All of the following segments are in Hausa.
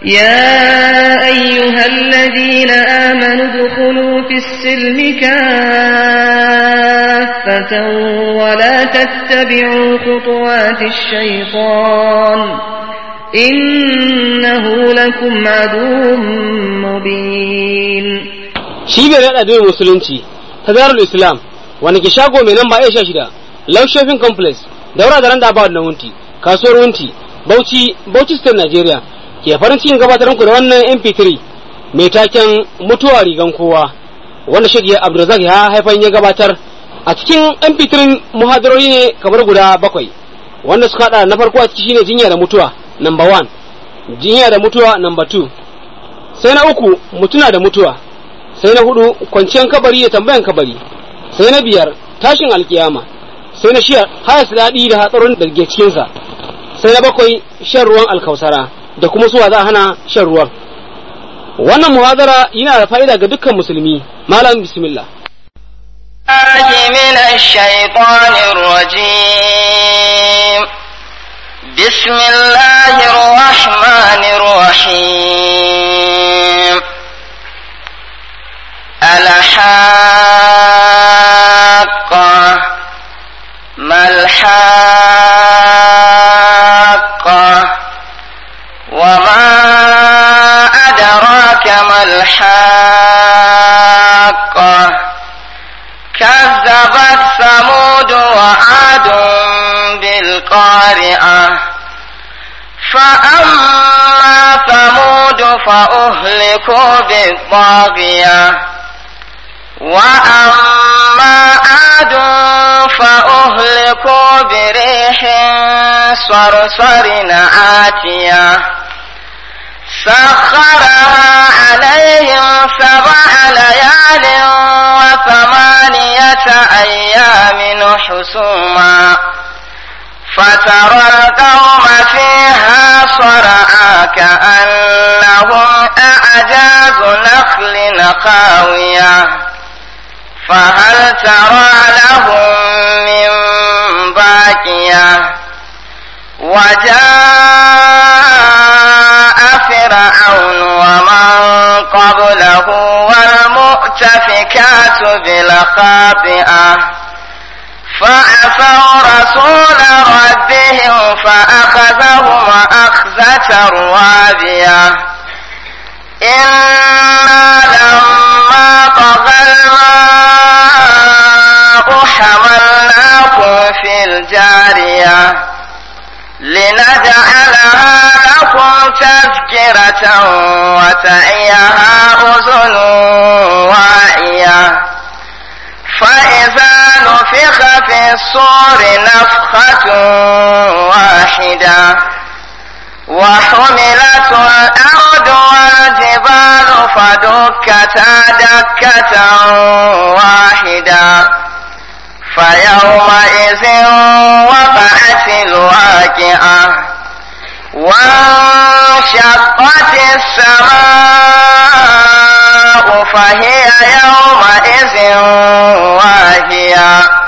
يا أيها الذين آمنوا ادخلوا في السلم كافة ولا تتبعوا خطوات الشيطان إنه لكم عدو مبين. شيبه الأدوية المسلمين تدار الإسلام wani ke shago mai namba Aisha 6 Love Shopping Complex daura da randa ba da wunti kasuwar wunti Bauchi State Nigeria ke farin cikin gabatar muku da wannan MP3 mai taken mutuwa rigan kowa wanda Sheikh Abdulrazak ya haifan ya gabatar a cikin MP3 muhadarori ne kamar guda 7 wanda suka hada na farko a ciki shine jinya da mutuwa number 1 jinya da mutuwa number 2 sai na uku mutuna da mutuwa sai na 4 kwanciyar kabari da tambayan kabari sai na 5 tashin alkiyama sai na 6 hayas dadi da hatsarin da ke cikin sa sai na 7 shan ruwan alkausara da kuma suwa za a hana shan ruwan. Wannan muhadara yana da fa'ida ga dukkan musulmi. Malam bismillah. من الشيطان الرجيم بسم الله الرحمن الرحيم الحاقة ما الحاقة وما أدراك ما الحاقة كذبت ثمود وعاد بالقارعة فأما ثمود فأهلكوا بالطاغية وأما عاد فأهلكوا بريح صرصر عاتية سخرها عليهم 7 ليال و8 أيام حسوما فترى القوم فيها صرعى كأنهم أعجاز نخل خاوية فهل ترى لهم من باقية وجاء فرعون ومن قبله والمؤتفكات بالخاطئة فعصوا رسول ربهم فأخذهم أخذة رابية إنا لما طغى الماء حملناكم في الجارية لنجعلها لكم تذكرة وتعيها أذن واعية فإذا نفخ في الصور نفخة واحدة وحملت الأرض والجبال فدكتا دكة واحدة فيومئذ وقعت الواقعة وانشقت السماء فهي يومئذ واهية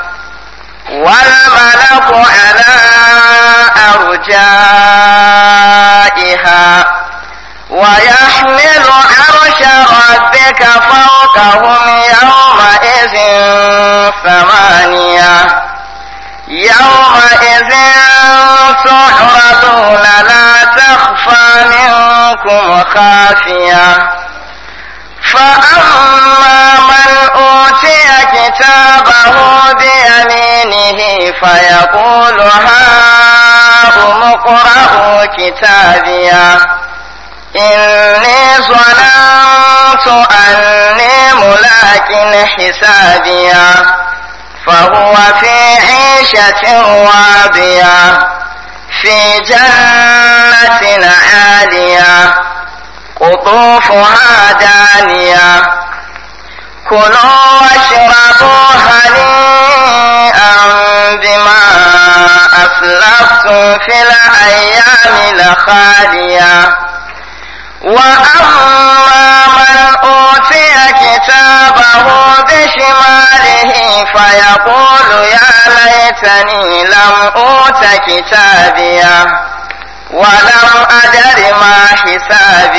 والملك على أرجائها ويحمل عرش ربك فوقهم يومئذ 8 يومئذ تعرضون لا تخفى منكم خافية فأما من أوتي كتابه بيمينه فيقول هاؤم اقرءوا كتابيه إني ظننت أني ملاك حسابيه فهو في عيشة راضية في جنة عالية قطوفها دانية كلوا واشربوا هنيئا بما أسلفتم في الأيام الخالية وأما من أوتي كتابه بشماله فيقول يا ليتني لم أوت كتابيه ولم أدر ما حسابيه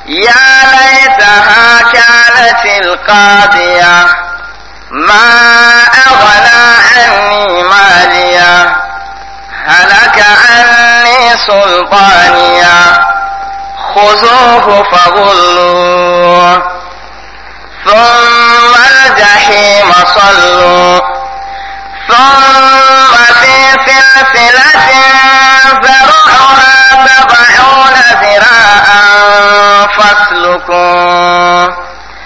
يا ليتها كانت القاضية ما أغنى عني ماليا هلك عني سلطانيا خذوه فغلوه ثم الجحيم صلوا ثم في سلسلة ذرعها 70 ذراعا فاسلكوه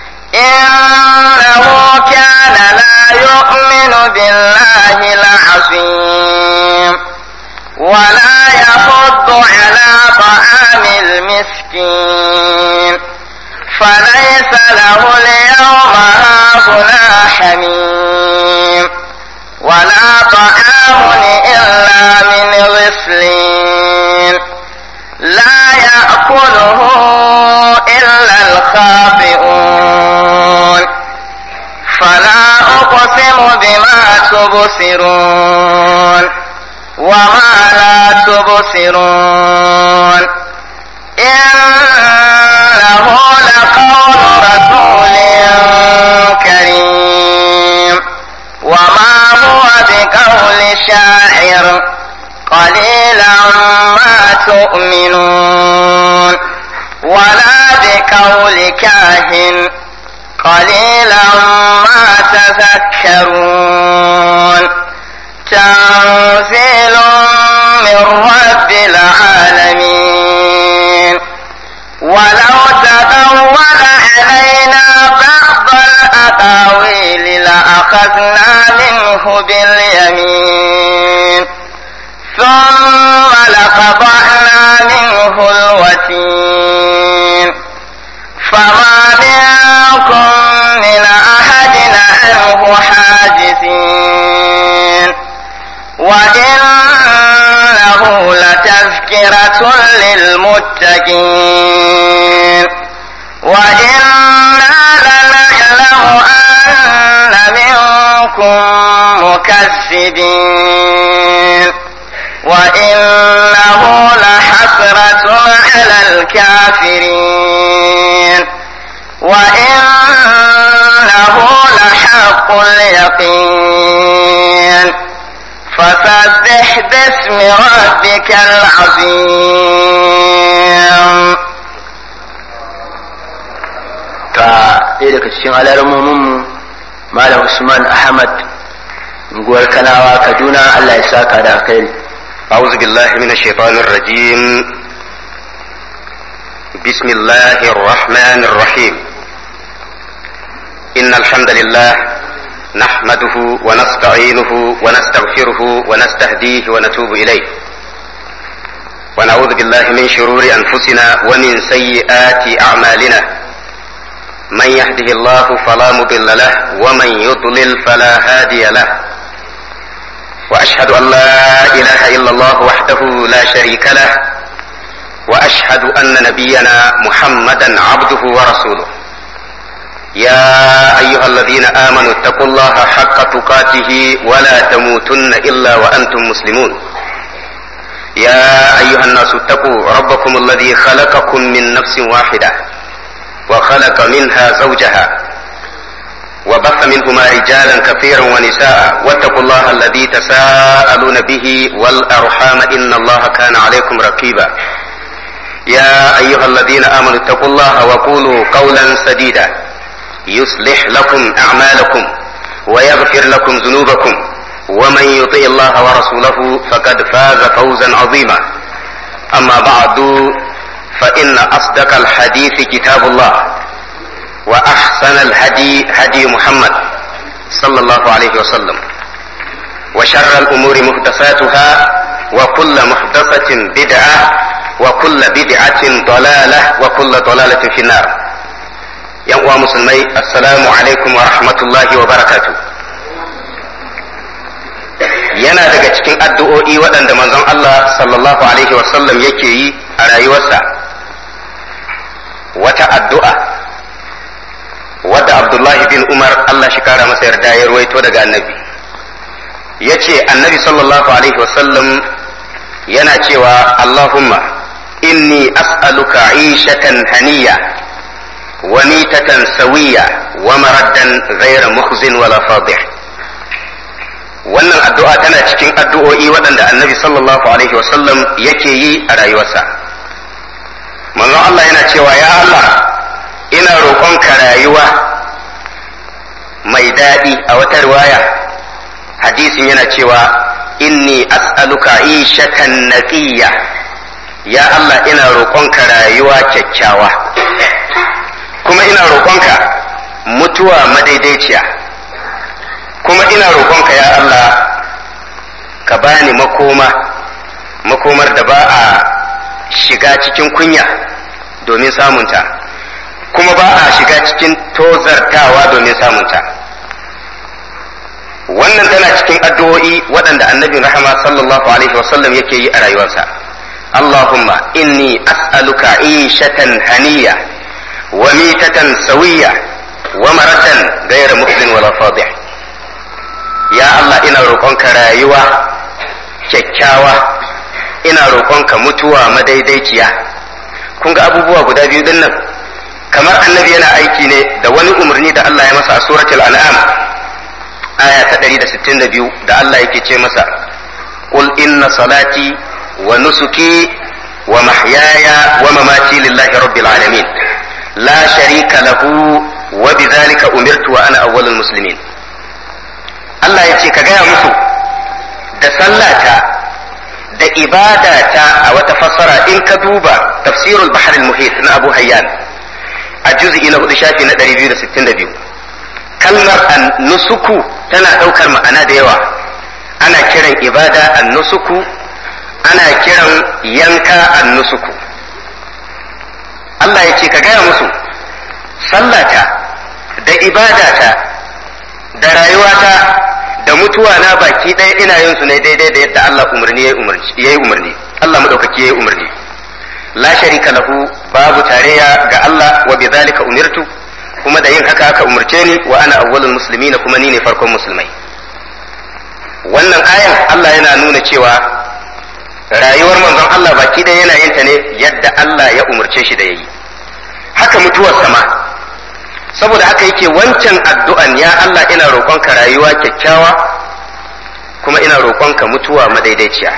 إنه كان لا يؤمن بالله العظيم ولا يحض على طعام المسكين فليس له اليوم هاهنا حميم ولا طعام إلا من غسلين لا يأكله إلا الخاطئون فلا أقسم بما تبصرون وما لا تبصرون إنه لقول رسول كريم وما هو بقول شاعر قليلا ما تؤمنون ولا بقول كاهن قليلا ما تذكرون تنزيل من رب العالمين ولو تقول علينا بعض الأقاويل لأخذنا منه باليمين ثم لقطعنا منه الوتين فما منكم من أحد عنه حاجزين وإنه لتذكرة للمتقين وإنا لنعلم أن منكم مكذبين وإنه لحسرة على الكافرين وإنه لحق اليقين فسبح باسم ربك العظيم. ɗaya daga cikin alarmominmu Malam Usman Ahmad unguwar Kanawa Kaduna, Allah ya saka da alkhairi. أعوذ بالله من الشيطان الرجيم. بسم الله الرحمن الرحيم. إن الحمد لله نحمده ونستعينه ونستغفره ونستهديه ونتوب إليه ونعوذ بالله من شرور أنفسنا ومن سيئات أعمالنا من يهده الله فلا مضل له ومن يضلل فلا هادي له وأشهد أن لا إله إلا الله وحده لا شريك له وأشهد أن نبينا محمدا عبده ورسوله. يا أيها الذين آمنوا اتقوا الله حق تقاته ولا تموتن إلا وأنتم مسلمون. يا أيها الناس اتقوا ربكم الذي خلقكم من نفس واحدة وخلق منها زوجها وبث منهما رجالا كثيرا ونساء واتقوا الله الذي تساءلون به والأرحام إن الله كان عليكم رقيبا. يا أيها الذين آمنوا اتقوا الله وقولوا قولا سديدا يصلح لكم أعمالكم ويغفر لكم ذنوبكم ومن يطع الله ورسوله فقد فاز فوزا عظيما. أما بعد فإن أصدق الحديث كتاب الله وأحسن الهدي هدي محمد صلى الله عليه وسلم وشر الأمور محدثاتها وكل محدثة بدعة وكل بدعة ضلالة وكل ضلالة في النار. يا مسلمي السلام عليكم ورحمة الله وبركاته. yana daga cikin addu'o'i waɗanda manzon Allah sallallahu alaihi wasallam yake yi a rayuwarsa, wata addu'a wadda Abdullahi bin Umar Allah shi kara masa yarda ya ruwaito daga annabi. Ya ce annabi sallallahu alaihi wasallam yana cewa Allahumma inni as'aluka 'ishatan haniyya وميتة سوية ومردا غير مخز ولا فاضح. wannan addu'a tana cikin addu'o'i waɗanda annabi sallallahu alaihi wasallam yake yi a rayuwarsa. Manzon Allah yana cewa, ya Allah, ina roƙonka rayuwa mai daɗi. A wata riwaya hadisin yana cewa, inni as'aluka ishatan naqiyya, ya Allah ina roƙonka rayuwa kyakkyawa, kuma ina roƙonka mutuwa madaidaiciya, kuma ina roƙonka ya Allah ka bani makomar da ba a shiga cikin kunya domin samunta, kuma ba a shiga cikin tozartawa domin samunta. Wannan tana cikin addu'o'i waɗanda annabin rahama sallallahu alaihi wasallam yake yi a rayuwarsa. Allahumma inni as'aluka ishatan haniya wa mitatan sawiya wa maratan ghayra mukhzin wala fadih. Ya Allah, ina roƙonka rayuwa kyakkyawa, ina roƙonka mutuwa madaidaiciya. Kun ga abubuwa guda biyu din nan, kamar annabi yana aiki ne da wani umarni da Allah ya masa a suratul an'am aya ta 162 da Allah yake ce masa, qul inna salati wa nusuki wa mahyaya wa mamati lillahi rabbil alamin la sharika lahu wa bidhalika umirtu wa ana awwalul muslimin. Allah ya ce ka gaya musu da sallata da ibadata. A wata fassara in ka duba tafsirul bahr al-muhit na Abu Hayyan a juz'i na 4 shafi na 262, kalmar an-nusuku tana daukar ma'ana da yawa. Ana kiran ibada an-nusuku, ana kiran yanka an-nusuku. Allah ya ce ka gaya musu sallata da ibadata da rayuwata da mutuwa na baki ɗaya ina yin su ne daidai da yadda Allah yayi umarni. Allah madaukaki yayi umarni. La sharika lahu, babu tarayya ga Allah, wa bidhalika umirtu, kuma da yin haka aka umarce ni, wa ana awwalul muslimin, kuma ni ne farkon musulmai. Wannan ayan Allah yana nuna cewa rayuwar manzon Allah baki ɗaya yana yin ta ne yadda Allah ya umarce shi da yayi. Haka mutuwar sama. Saboda haka yake wancan addu'an, ya Allah ina roƙonka rayuwa kyakkyawa, kuma ina roƙonka mutuwa madaidaiciya.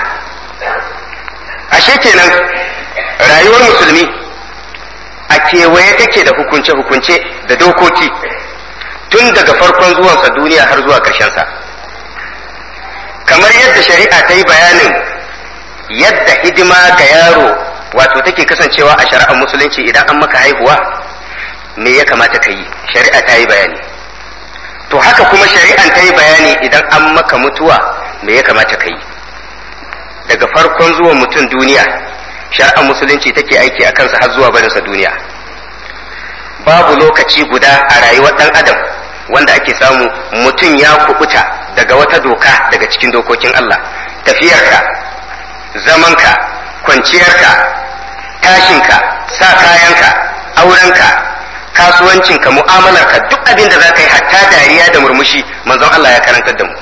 Ashe kenan rayuwar musulmi a kewaye take da hukunce-hukunce da dokoki tun daga farkon zuwansa duniya har zuwa ƙarshensa. Kamar yadda shari'a ta yi bayanin yadda hidima ga yaro wato take kasancewa a shari'ar musulunci, idan an maka haihuwa me ya kamata ka yi, shari'a ta yi bayani. To haka kuma shari'an ta yi bayani idan an maka mutuwa me ya kamata ka yi. Daga farkon zuwan mutum duniya, shari'ar musulunci take aiki a kansa har zuwa barinsa duniya. Babu lokaci guda a rayuwar ɗan adam wanda ake samu mutum ya kubuta daga wata doka daga cikin dokokin Allah. Tafiyarka, zamanka, kwanciyarka, tashinka, sa kayanka, aurenka, kasuwancinka, mu'amalarka, duk abin da za ka yi, hatta dariya da murmushi, manzon Allah ya karantar da mu.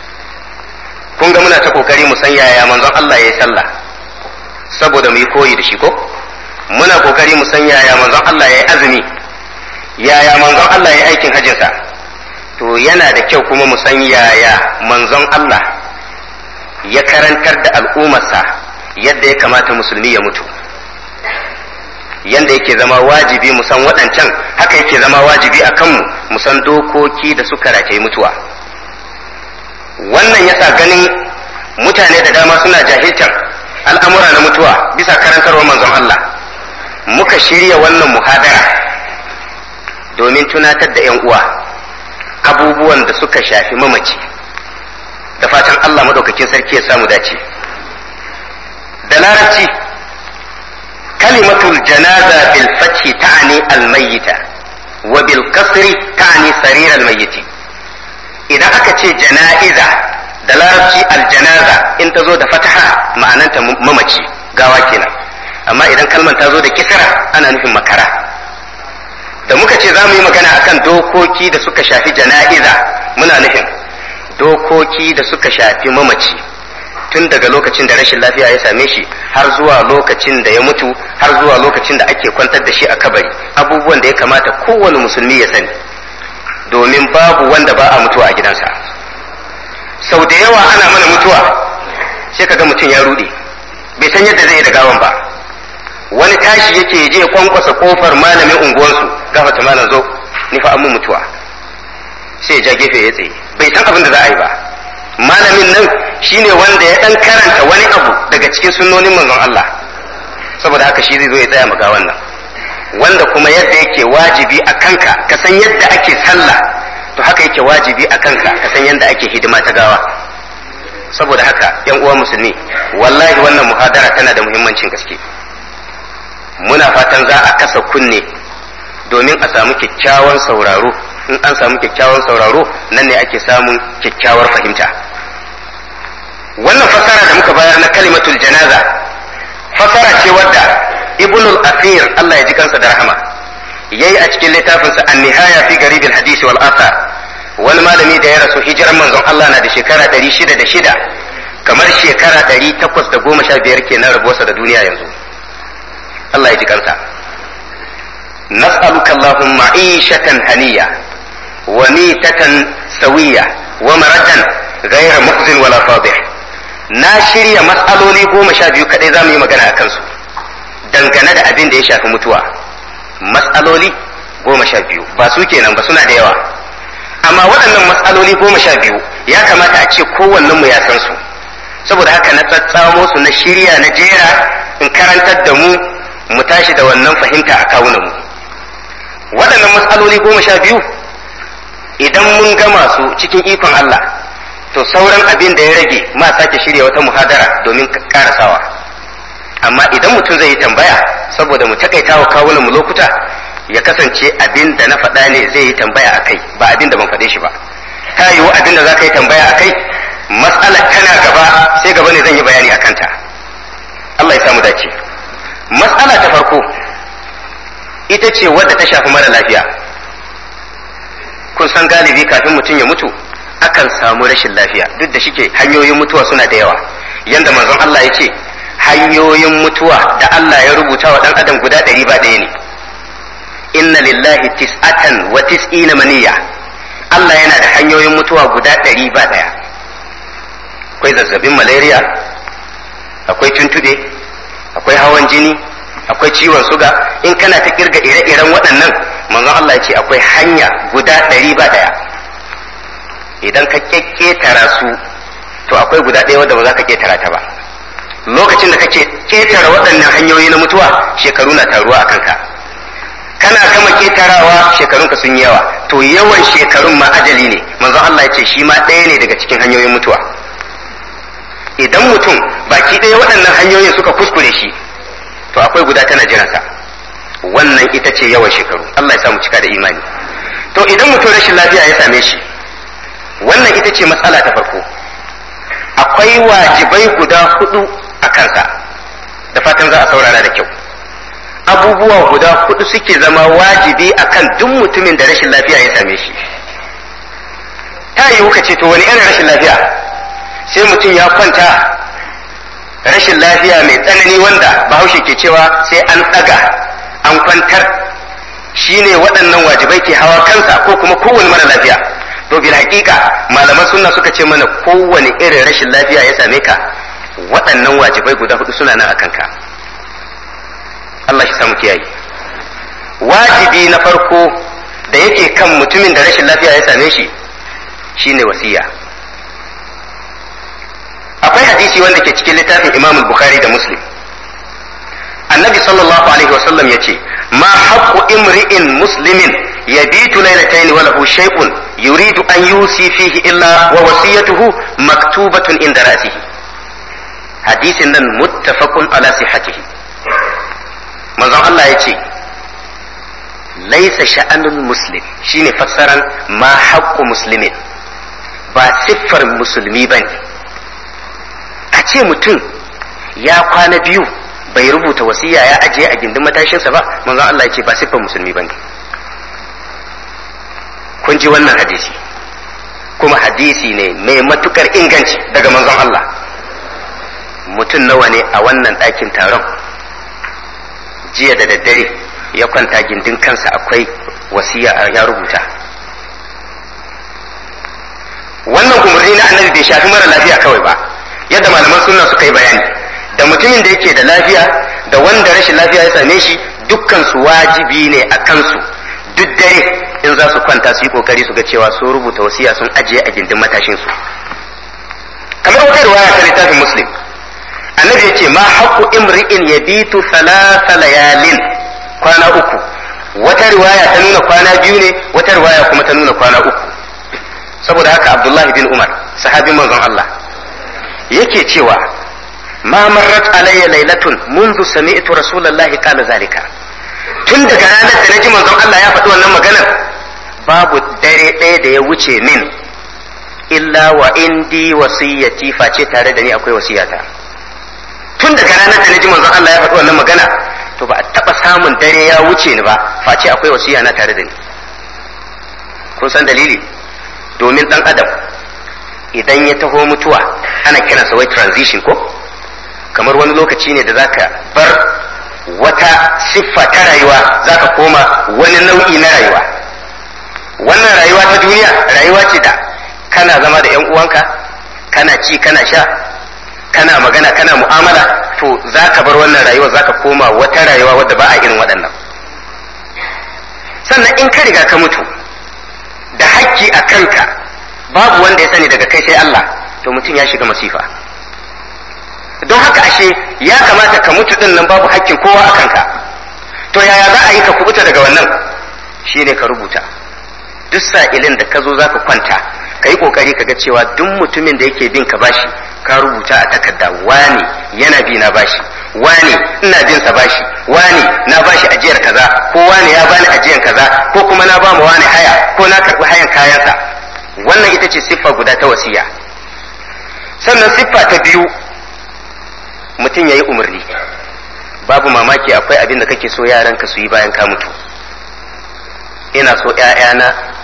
Kun ga muna ta kokari mu san yaya manzon Allah ya yi sallah saboda mu yi koyi da shi ko? Muna kokari mu san yaya manzon Allah ya yi azumi, yaya manzon Allah ya yi aikin hajjinsa. To yana da kyau kuma mu san yaya manzon Allah ya karantar da al'ummarsa yadda ya kamata musulmi ya mutu. Yanda yake zama wajibi mu san waɗancan, haka yake zama wajibi a kanmu mu san dokoki da suka rataye mutuwa. Wannan yasa ganin mutane da dama suna jahiltar al'amura na mutuwa bisa karantarwar manzon Allah. Muka shirya wannan muhadara domin tunatar da 'yan uwa abubuwan da suka shafi mamaci, da fatan Allah madaukakin sarki ya samu dace. Da larabci kalimatul janaza bil fathi ta'ni al mayyita wa bil kasri ta'ni sarir al mayyiti. Idan aka ce jana'iza da larabci aljanaza in ta zo da fataha ma'ananta mamaci, gawa kenan. Amma idan kalmar ta zo da kisra ana nufin makara. Da muka ce za mu yi magana akan dokoki da suka shafi jana'iza, muna nufin dokoki da suka shafi mamaci, tun daga lokacin da rashin lafiya ya same shi har zuwa lokacin da ya mutu har zuwa lokacin da ake kwantar da shi a kabari, abubuwan da ya kamata kowane musulmi ya sani, domin babu wanda ba a mutuwa a gidansa. Sau da yawa ana mana mutuwa sai kaga mutum ya rude, bai san yadda zai yi da gawan ba. Wani tashi yake je kwankwasa kofar malamin unguwarsu, gafata malam zo ni fa an mun mutuwa, sai ya ja gefe ya tsaye, bai san abin da za a yi ba. Malamin nan shine wanda ya dan karanta wani abu daga cikin sunnonin manzon Allah, saboda haka shi zai zo ya tsaya maka wannan, wanda kuma yadda yake wajibi a kanka ka san yadda ake sallah, to haka yake wajibi a kanka ka san yadda ake hidima ta gawa. Saboda haka yan uwa musulmi, wallahi wannan muhadara tana da muhimmancin gaske. Muna fatan za a kasa kunne domin a samu kyakkyawan sauraro. In an samu kyakkyawan sauraro, nan ne ake samun kyakkyawar fahimta. Wannan fasara da muka bayar na kalimatul janaza fasara ce wadda ibnul asir, Allah ya ji kansa da rahama, yayi a cikin littafinsa an-nihaya fi garib al-hadith wal athar. Wani malami da ya rasu hijiran manzon Allah na da shekara 606, kamar shekara 815 kenan rabuwarsa da duniya yanzu. Allah ya ji kansa. nas'aluka Allahumma 'ishatan haniya wa mitatan sawiya wa maradan ghayra mukhzin wala fadih. Na shirya mas'aloli 12 kadai zamu yi magana akan su dangane da abin da ya shafi mutuwa. Mas'aloli 12 ba su kenan ba, suna da yawa, amma waɗannan mas'aloli 12 ya kamata a ce kowannen mu ya san su. Saboda haka na tsatsamo su, na shirya, na jera in karantar da mu tashi da wannan fahimta a kawunan mu. Waɗannan mas'aloli 12 idan mun gama su cikin ikon Allah, to sauran abin da ya rage ma sake shirya wata muhadara domin karasawa. Amma idan mutum zai yi tambaya, saboda mu takaita wa kawunan mu lokuta, ya kasance abin da na faɗa ne zai yi tambaya akai, ba abin da ban faɗe shi ba. Ta yiwu abin da za ka yi tambaya akai mas'alar tana gaba, sai gaba ne zan yi bayani akan ta. Allah ya samu dace. Mas'ala ta farko ita ce wadda ta shafi mara lafiya. Kun san galibi kafin mutum ya mutu akan samu rashin lafiya, duk da shike hanyoyin mutuwa suna da yawa. Yanda manzon Allah ya ce hanyoyin mutuwa da Allah ya rubuta wa dan adam guda 100 ba ɗaya ne. Inna lillahi 99 maniyya. Allah yana da hanyoyin mutuwa guda 100 ba ɗaya. Akwai zazzabin malaria, akwai tuntube, akwai hawan jini, akwai ciwon suga. In kana ta kirga ire-iren waɗannan, manzon Allah ya ce akwai hanya guda 100 ba ɗaya. Idan ka ketara su, to akwai guda ɗaya wadda ba za ka ketara ta ba. Lokacin da kake ketara waɗannan hanyoyi na mutuwa, shekaru na taruwa a kanka. Kana gama ketarawa, shekarunka sun yi yawa, to yawan shekarun ma ajali ne. Manzon Allah ya ce shi ma ɗaya ne daga cikin hanyoyin mutuwa. Idan mutum baki ɗaya waɗannan hanyoyin suka kuskure shi, to akwai guda tana jiransa. Wannan ita ce yawan shekaru. Allah ya samu cika da imani. To idan mutum rashin lafiya ya same shi, wannan ita ce matsala ta farko. Akwai wajibai guda 4 a kansa, da fatan za a saurara da kyau. Abubuwa guda 4 suke zama wajibi akan duk mutumin da rashin lafiya ya same shi. Ta yiwu ka ce to wani irin rashin lafiya? Sai mutum ya kwanta rashin lafiya mai tsanani wanda Bahaushe ke cewa sai an ɗaga an kwantar, shine waɗannan wajibai ke hawa kansa, ko kuma kowane mara lafiya. To bil haƙiƙa malaman sunna suka ce mana kowane irin rashin lafiya ya same ka, waɗannan wajibai guda 4 suna nan a kanka. Allah shi samu kiyaye. Wajibi na farko da yake kan mutumin da rashin lafiya ya same shi shine wasiya. Akwai hadisi wanda ke cikin littafin Imam Bukhari da Muslim. Annabi sallallahu alaihi wasallam yace ma haqqu imri'in muslimin yabitu laylatayn wa lahu shay'un yuridu an yusi fihi illa wa wasiyatuhu maktubatun inda ra'sihi. Hadisin nan muttafaqun ala sihhatihi. Manzon Allah yace laysa sha'anul muslim, shine fassaran ma haqqu muslimin, ba siffar musulmi bane. A ce mutum ya kwana 2 bai rubuta wasiya ya ajiye a gindin matashinsa ba, manzon Allah ya ce ba siffar musulmi bane. Kun ji wannan hadisi, kuma hadisi ne mai matukar inganci daga manzon Allah. mutum nawa ne a wannan ɗakin taron jiya da daddare ya kwanta gindin kansa akwai wasiya ya rubuta. Wannan umarni na annabi bai shafi mara lafiya kawai ba, yadda malaman sunna suka yi bayani, da mutumin da yake da lafiya da wanda rashin lafiya ya same shi dukkan su wajibi ne a kansu duk dare in za su kwanta su yi kokari su ga cewa sun rubuta wasiya sun ajiye a gindin matashin su. Kamar wata riwaya ta littafin Muslim, annabi ya ce ma haqqu imri'in yabitu thalatha layalin, kwana uku. Wata riwaya ta nuna kwana biyu ne, wata riwaya kuma ta nuna kwana uku. Saboda haka Abdullahi bin Umar, sahabin manzon Allah, yake cewa ma marrat alayya lailatun منذ سمعت رسول الله قال ذلك. Tun daga ranar da naji manzon Allah ya faɗi wannan maganar, babu dare ɗaya da ya wuce min illa wa indi wasiyati, face tare da ni akwai wasiyata. Tun daga ranar da naji manzon Allah ya faɗi wannan magana, to ba a taɓa samun dare ya wuce ni ba face akwai wasiya na tare da ni. Kun san dalili? Domin ɗan adam idan ya taho mutuwa ana kiransa wai transition ko? Kamar wani lokaci ne da zaka bar wata siffa ta rayuwa zaka koma wani nau'i na rayuwa. Wannan rayuwa ta duniya rayuwa ce da kana zama da 'yan uwanka, kana ci kana sha, kana magana kana mu'amala, to zaka bar wannan rayuwa zaka koma wata rayuwa wadda ba a irin waɗannan. Sannan in ka riga ka mutu da hakki a kanka babu wanda ya sani daga kai sai Allah, to mutum ya shiga masifa. Don haka ashe ya kamata ka mutu din nan babu hakkin kowa a kanka. To yaya za a yi ka kubuta daga wannan? Shine ka rubuta. Duk sa'ilin da ka zo za ka kwanta, ka yi kokari ka ga cewa duk mutumin da yake bin ka bashi ka rubuta a takarda, wani yana bi na bashi, wani ina bin sa bashi, wani na bashi ajiyar kaza, ko wani ya bani ajiyar kaza, ko kuma na ba mu wani haya, ko na karɓi hayan kayansa. Wannan ita ce siffa guda ta wasiya. Sannan siffa ta biyu, mutum ya yi umarni. Babu mamaki akwai abin da kake so yaranka su yi bayan ka mutu. Ina so ‘ya'yana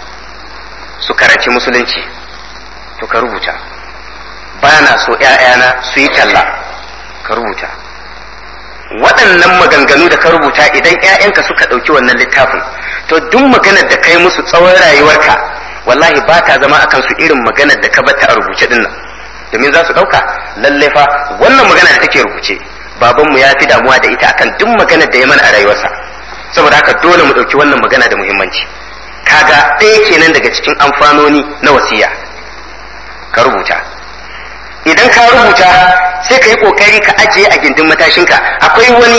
su karanci musulunci, to ka rubuta. Ba na so ‘ya'yana su yi talla, ka rubuta. Waɗannan maganganu da ka rubuta idan ‘ya'yanka suka ɗauki wannan littafin, to duk maganar da kai musu tsawon rayuwarka, wallahi ba ta zama akan su irin maganar da ka bata a rubuce dinnan. Domin za su ɗauka lallai fa wannan magana da take rubuce babanmu ya fi damuwa da ita akan duk maganar da ya mana a rayuwarsa. Saboda haka dole mu ɗauki wannan magana da muhimmanci. Kaga ɗaya kenan daga cikin amfanoni na wasiya, ka rubuta. Idan ka rubuta sai ka yi ƙoƙari ka ajiye a gindin matashinka. Akwai wani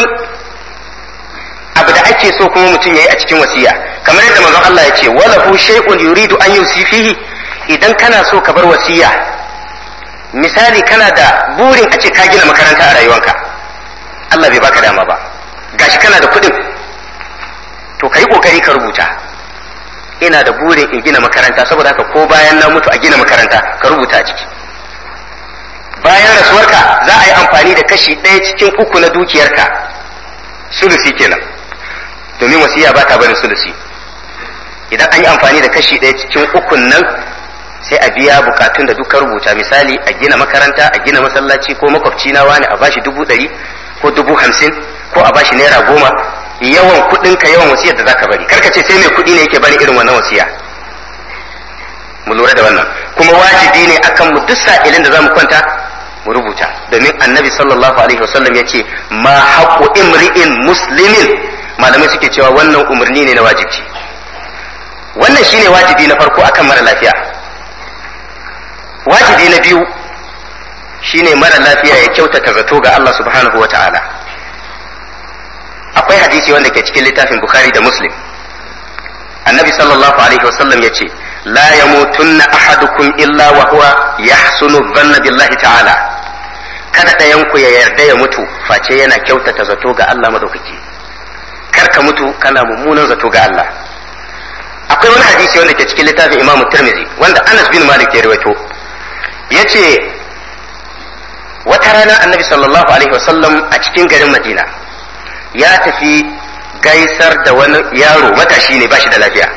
abu da ake so kuma mutum ya yi a cikin wasiya, kamar yadda manzon Allah ya ce walahu shay'un yuridu an yusi fihi. Idan kana so ka bar wasiya, misali kana da burin a ce ka gina makaranta a rayuwanka, Allah bai baka dama ba, gashi kana da kuɗin, to ka yi ƙoƙari ka rubuta ina da burin in gina makaranta, saboda haka ko bayan na mutu a gina makaranta, ka rubuta a ciki. Bayan rasuwarka za a yi amfani da kashi 1 cikin 3 na dukiyarka, sulusi kenan, domin wasiya ba ta barin sulusi. Idan an yi amfani da kashi 1 cikin 3 nan, sai a biya bukatun da duka rubuta. Misali a gina makaranta, a gina masallaci, ko makwabci na wani a bashi 100 ko 50 ko a bashi naira 10. Yawan kudinka yawan wasiyar da zaka bari. Karka ce sai mai kudi ne yake bari irin wannan wasiya. Mu lura da wannan. Kuma wajibi ne akan mu duk sa'ilin da zamu kwanta mu rubuta, domin annabi sallallahu alaihi wasallam ya ce ma haqqu imri'in muslimin. Malamai suke cewa wannan umarni ne na wajibi. Wannan shine wajibi na farko akan mara lafiya. Wajibi na biyu shine mara lafiya ya kyautata zato ga Allah subhanahu wa ta'ala. Akwai hadisi wanda ke cikin littafin Bukhari da Muslim. Annabi sallallahu alaihi wasallam ya ce la yamutunna ahadukum illa wa huwa yahsunu dhanna billahi ta'ala. Kada ɗayan ku ya yarda ya mutu face yana kyautata zato ga Allah madaukaki. Kar ka mutu kana mummunan zato ga Allah. Akwai wani hadisi wanda ke cikin littafin Imam Tirmidhi wanda Anas bin Malik ya rawaito. Yace wata rana Annabi sallallahu alaihi wasallam a cikin garin Madina ya tafi gaisar da wani yaro matashi ne, ba shi da lafiya.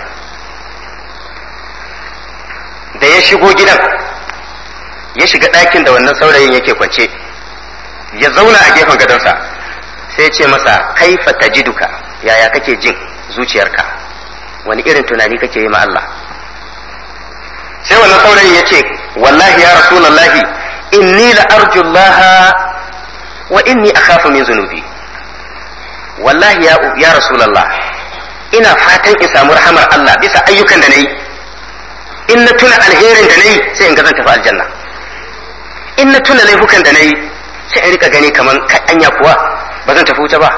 Da ya shigo gidan, ya shiga ɗakin da wannan saurayin yake kwance, ya zauna a gefen gadonsa sai ya ce masa kaifa tajiduka, yaya kake jin zuciyarka, wani irin tunani kake yi ma Allah? sai wannan saurayin ya ce wallahi ya rasulullahi inni la arju Allah wa inni akhafu min zunubi. Wallahi ya rasulullah, ina fatan in samu rahamar Allah bisa ayyukan da nayi. In na tuna alherin da nayi sai in ga zan tafi aljanna. In na tuna laifukan da nayi sai in rika gani kaman anya kuwa ba zan tafi wuta ba.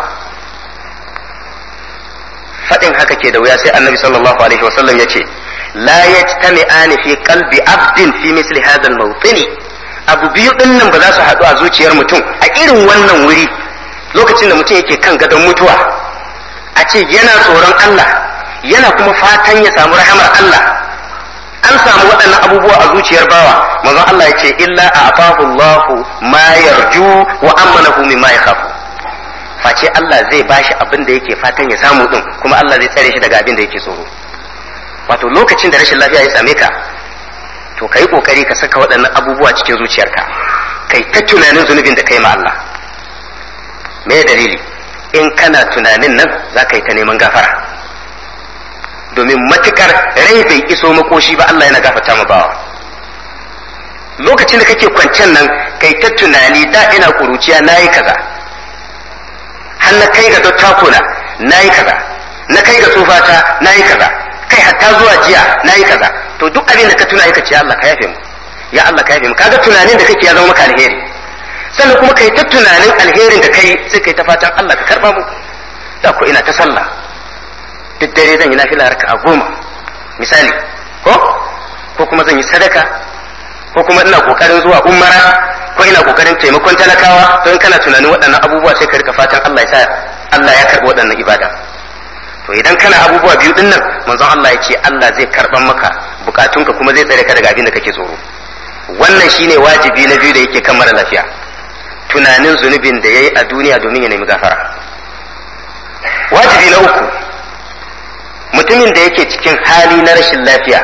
Fadin haka ke da wuya sai Annabi sallallahu alaihi wasallam ya ce la yajtami'ani fi qalbi abdin fi misli hadha al-mawtini. Abu biyu din nan ba za su haɗu a zuciyar mutum a irin wannan wuri lokacin da mutum yake kan gadon mutuwa, a ce yana tsoron Allah yana kuma fatan ya samu rahamar Allah. An samu waɗannan abubuwa a zuciyar bawa, manzon Allah ya ce illa a'tahu Allahu ma yarju wa amanahu mimma yakhafu. Face Allah zai bashi abin da yake fatan ya samu din, kuma Allah zai tsare shi daga abin da yake tsoro. Wato lokacin da rashin lafiya ya same ka, to kai kokari ka saka waɗannan abubuwa cikin zuciyarka, kai ta tunanin zunubin da kai ma Allah. Me dalili? In kana tunanin nan za ka yi ta neman gafara, domin matukar rai bai iso makoshi ba Allah yana gafarta ma bawa. Lokacin da kake kwancen nan kai ta tunani, da ina kuruciya nayi kaza, har na kai ga dattakuna nayi kaza, na kai ga tsufata nayi kaza, kai hatta zuwa jiya nayi kaza. To duk abin da ka tuna ka ce Allah ka yafe mu, ya Allah ka yafe mu. Kaga tunanin da kake ya zama maka alheri. Sannan kuma kai ta tunanin alherin da kai sai kai ta fatan Allah ka karba mu. Da ko ina ta sallah, duk dare zan yi nafila raka'a 10 misali, ko kuma zan yi sadaka, ko kuma ina kokarin zuwa umara, ko ina kokarin taimakon talakawa. Don kana tunanin waɗannan abubuwa sai ka rika fatan Allah ya sa Allah ya karɓi waɗannan ibada. To idan kana abubuwa biyu din nan, manzon Allah ya ce Allah zai karban maka bukatunka kuma zai tsare ka daga abin da kake tsoro. Wannan shine wajibi na biyu da yake kan mara lafiya, tunanin zunubin da yayi a duniya domin ya nemi gafara. Wajibi na uku, mutumin da yake cikin hali na rashin lafiya,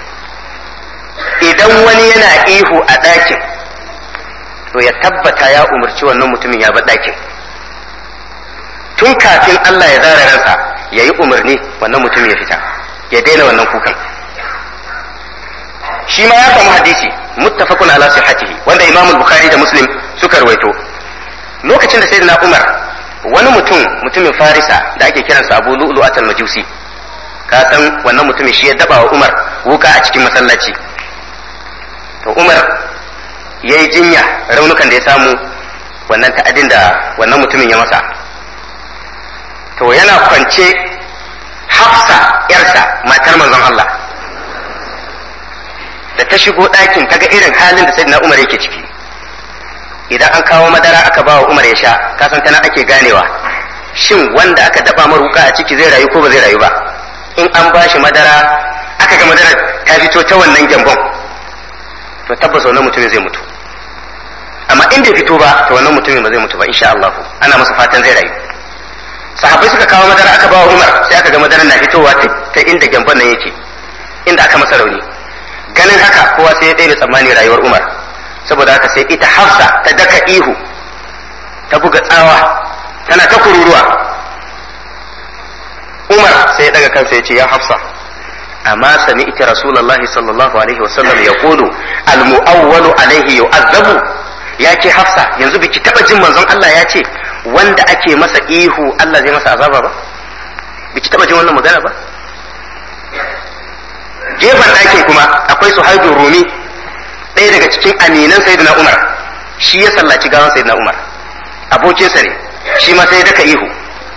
idan wani yana ihu a ɗakin, to ya tabbata ya umarci wannan mutumin ya bar ɗakin. Tun kafin Allah ya zara ransa ya yi umarni wannan mutum ya fita, ya daina wannan kukan. Shi ma ya samu hadisi muttafaqun ala sihhatihi wanda Imam Bukhari da Muslim suka rawaito. Lokacin da Sayyidina Umar, wani mutumin Farisa da ake kiransa Abu Lu'lu'at al-Majusi, ka san wannan mutumin shi ya daba wa Umar wuka a cikin masallaci. To Umar yayi jinya raunukan da ya samu wannan ta'adin da wannan mutumin ya masa. To yana kwance, Hafsa yarsa matar manzon Allah da ta shigo ɗakin ta ga irin halin da Sayyidina Umar yake ciki. Idan an kawo madara aka ba wa Umar ya sha, kasan tana ake ganewa shin wanda aka daba maruka a ciki zai rayu ko ba zai rayu ba. In an ba shi madara aka ga madara ta fito ta wannan gyambon, to tabbas wannan mutumin zai mutu. Amma in bai fito ba, to wannan mutumin ba zai mutu ba insha Allah, ana masa fatan zai rayu. Sahabbai suka kawo madara aka ba wa Umar, sai aka ga madarar na fitowa ta inda gyambon nan yake, inda aka masa rauni. Ganin haka kowa sai ya ɗaya tsammani rayuwar Umar. Saboda haka sai ita Hafsa ta daka ihu, ta buga tsawa, tana ta kururuwa. Umar sai ya daga kansa ya ce, ya Hafsa, amma sami'ti Rasulullahi sallallahu alaihi wasallam yaqulu al-mu'awwalu alaihi yu'azzabu. Ya ce Hafsa, yanzu biki taba jin manzon Allah ya ce wanda ake masa ihu Allah zai masa azaba ba? Biki taba jin wannan magana ba? Gefen ɗakin kuma akwai Suhaibun Rumi, ɗaya daga cikin aminan Sayyidina Umar, shi ya sallaci gawan Sayyidina Umar, abokinsa ne, shi ma sai daka ihu,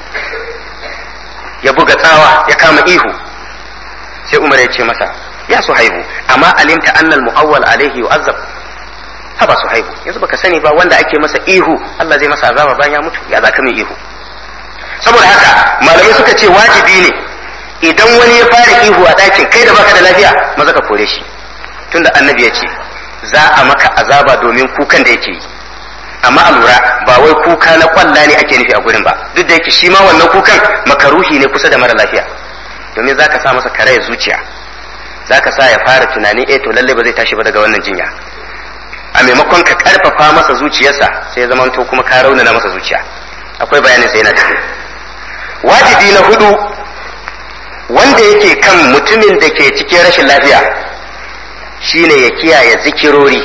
ya buga tsawa, ya kama ihu. Sai Umar ya ce masa, ya Suhaibu, amma alimta annal mu'awwal alaihi yu'azzab. Haba Suhaibu, yanzu baka sani ba wanda ake masa ihu Allah zai masa azaba bayan ya mutu, ya zaka mai ihu. Saboda haka malamai suka ce wajibi ne idan wani ya fara ihu a ɗakin kai da baka da lafiya, maza ka kore shi, tunda annabi ya ce za a maka azaba domin kukan da yake yi. Amma a lura ba wai kuka na kwalla ne ake nufi a gurin ba, duk da yake shi ma wannan kukan makaruhi ne kusa da mara lafiya, domin za ka sa masa karayar zuciya, za ka sa ya fara tunanin to lalle ba zai tashi ba daga wannan jinya. a maimakon ka karfafa masa zuciyarsa sai ya zamanto kuma ka raunana masa zuciya. Akwai bayanin sai na tafi. Wajibi na hudu wanda yake kan mutumin da ke cikin rashin lafiya shine ya kiyaye zikirori.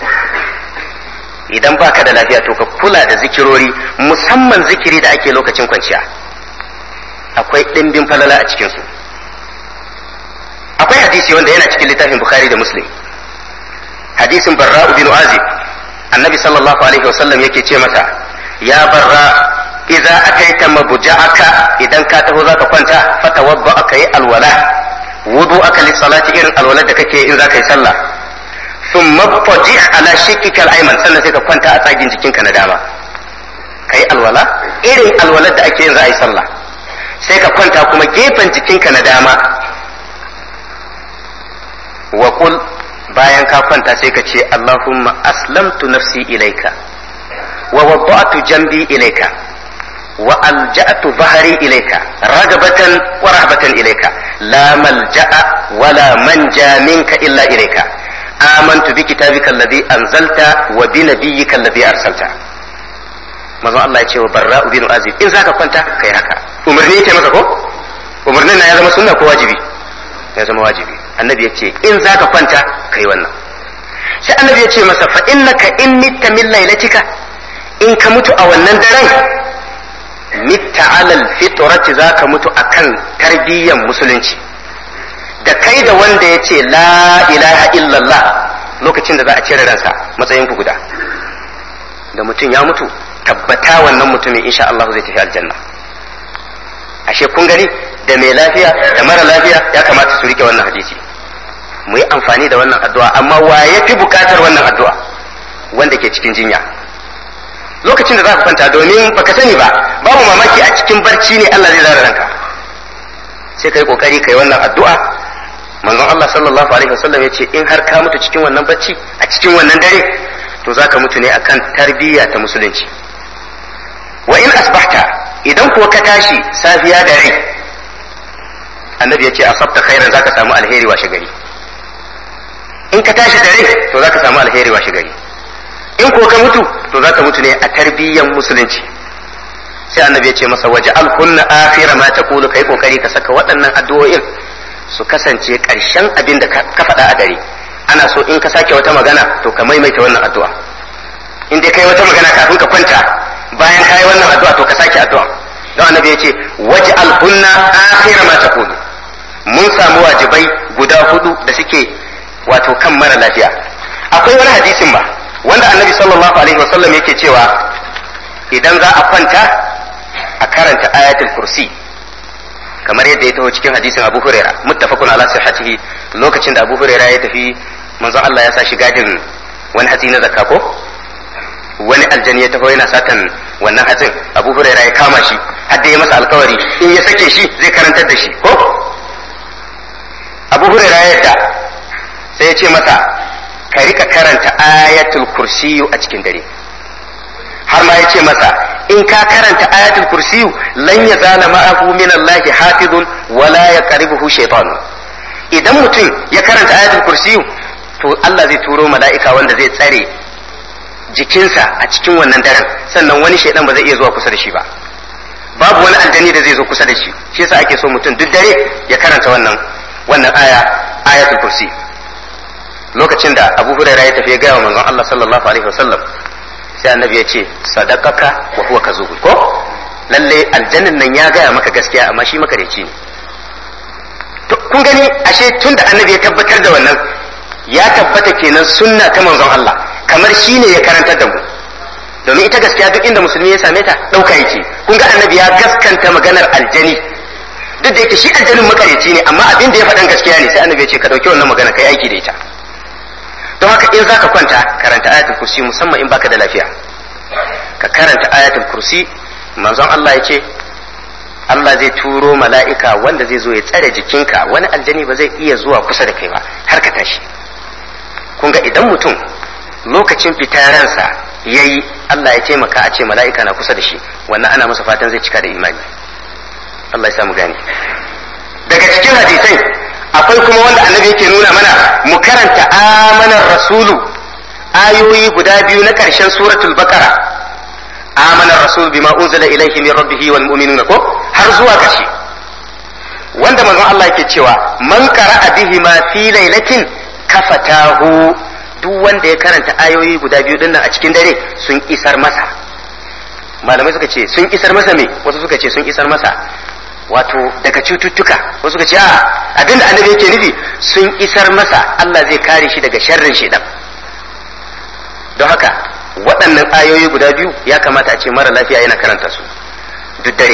Idan baka da lafiya to ka kula da zikirori, musamman zikiri da ake lokacin kwanciya. Akwai ɗimbin falala a cikinsu. Akwai hadisi wanda yana cikin littafin Bukhari da Muslim, hadisin Barra bin Azib. Annabi sallallahu alaihi wasallam yake ce masa, ya Barra, idza ataita mabja'aka, idan ka taho zaka kwanta, fatawadda aka yi alwala, wudu aka li salati, irin alwala da kake in zaka yi sallah. Thumma faji' ala shikkika al-ayman, sannan sai ka kwanta a tsagin jikinka na dama. Kai alwala irin alwalar da ake yin za a yi sallah, sai ka kwanta kuma gefen jikinka na dama. Wa qul, bayan ka kwanta sai ka ce, Allahumma aslamtu nafsi ilaika wa wadda'tu jambi ilaika wa alja'tu dhahri ilaika ragabatan wa rahbatan ilaika la malja'a wa la manja minka illa ilaika amantu bi kitabika alladhi anzalta wa bi nabiyyika alladhi arsalta. Manzon Allah ya ce wa Barra bin Azib, in zaka kwanta kai haka. Umarni yake masa ko? Umarnin na ya zama sunna ko wajibi? Ya zama wajibi. Annabi ya ce in zaka kwanta kai wannan. Sai annabi ya ce masa, fa innaka in mitta min lailatika, in ka mutu a wannan daren, mitta alal fitrati, zaka mutu akan tarbiyyan musulunci. Da kai da wanda ya ce la ilaha illallah lokacin da za a cire ransa, matsayin ku guda. Da mutum ya mutu, tabbata wannan mutumin insha Allah zai tafi aljanna. Ashe kun gani, da mai lafiya da mara lafiya ya kamata su rike wannan hadisi. Mu yi amfani da wannan addu'a, amma wa ya fi bukatar wannan addu'a? Wanda ke cikin jinya. Lokacin da za ka kwanta, domin baka sani ba, babu mamaki a cikin barci ne Allah zai zara ranka. Sai kai kokari kai wannan addu'a. Manzon Allah sallallahu alaihi wasallam ya ce in har ka mutu cikin wannan barci, a cikin wannan dare, to za ka mutu ne akan tarbiyya ta musulunci. Wa in asbahta, idan kuwa ka tashi safiya da rai, annabi ya ce asabta khairan, zaka samu alheri washe gari. In ka tashi da rai, to zaka samu alheri washe gari. In ko ka mutu, to zaka mutu ne a tarbiyyan musulunci. Sai annabi ya ce masa, waj'al kunna akhira ma taqulu, kai kokari ka saka waɗannan addu'o'in su kasance ƙarshen abin da ka faɗa a dare. Ana so in ka sake wata magana, to ka maimaita wannan addu'a. In dai kai wata magana kafin ka kwanta, bayan kai wannan addu'a, to ka sake addu'a. Don annabi ya ce waj'al kunna akhira ma taqulu. Mun samu wajibai guda 4 da suke wato kan mara lafiya. Akwai wani hadisin ba wanda annabi sallallahu alaihi wasallam yake cewa idan za a kwanta a karanta ayatul kursi, kamar yadda ya taho cikin hadisin Abu Huraira, muttafaqun ala sihhatihi. Lokacin da Abu Huraira ya tafi, manzon Allah ya sa shi gadin wani hatsi na zakka ko wani aljani ya taho yana satan wannan hatsin. Abu Huraira ya kama shi, har da ya masa alkawari in ya sake shi zai karantar da shi ko. Abu Huraira ya yadda, sai ya ce masa ka rika karanta ayatul kursiyu a cikin dare. Har ma ya ce masa in ka karanta ayatul kursiyu lan yazala ma'ahu min Allah hafizun wala yaqribuhu shaytan. Idan mutum ya karanta ayatul kursiyu, to Allah zai turo mala'ika wanda zai tsare jikinsa a cikin wannan daren, sannan wani shaydan ba zai iya zuwa kusa da shi ba. Babu wani aljani da zai zo kusa da shi. Shi yasa ake so mutum duk dare ya karanta wannan ayatul kursi. Lokacin da Abu Hurairah ya tafi ya gaya wa manzon Allah sallallahu alaihi wasallam, sai annabi ya ce sadaqaka wa huwa kazub, ko lalle aljannin nan ya gaya maka gaskiya amma shi makareci ne. To kun gani, ashe tunda annabi ya tabbatar da wannan, ya tabbata kenan sunna ta manzon Allah, kamar shi ne ya karantar da mu. Domin ita gaskiya duk inda musulmi ya same ta dauka yake. Kun ga annabi ya gaskanta maganar aljani, duk da yake shi aljanin makareci ne, amma abin da ya faɗan gaskiya ne. Sai annabi ya ce ka dauki wannan magana kai aiki da ita. Don haka in zaka kwanta, karanta ayatul kursi, musamman in baka da lafiya. Ka karanta ayatul kursi. Manzon Allah ya ce Allah zai turo mala'ika wanda zai zo ya tsare jikinka, wani aljani ba zai iya zuwa kusa da kai ba har ka tashi. Kun ga idan mutum lokacin fitar ransa yayi, Allah ya taimaka a ce mala'ika na kusa da shi, wannan ana masa fatan zai cika da imani. Allah ya samu gani. Daga cikin hadisai akwai kuma wanda annabi yake nuna mana mu karanta amanar rasulu ayoyi guda biyu na ƙarshen suratul baqara amana rasul bima unzila ilayhi min rabbihi wal mu'minuna ko har zuwa ƙarshe wanda manzon Allah yake cewa man qara'a bihima fi lailatin kafatahu duk wanda ya karanta ayoyi guda biyu din nan a cikin dare sun isar masa. Malamai suka ce sun isar masa me, wasu suka ce sun isar masa wato daga cututtuka, wasu suka ce a abinda annabi yake nufi sun isar masa Allah zai kare shi daga sharrin shedan. Don haka waɗannan ayoyi guda biyu ya kamata a ce mara lafiya yana karanta su duk dare.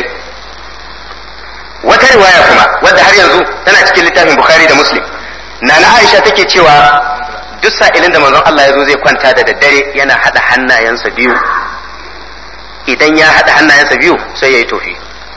Wata riwaya kuma wadda har yanzu tana cikin littafin Bukhari da Muslim, Nana Aisha take cewa duk sa'ilin da manzon Allah ya zo zai kwanta da daddare yana hada hannayensa biyu, idan ya hada hannayensa biyu sai ya yi tofi,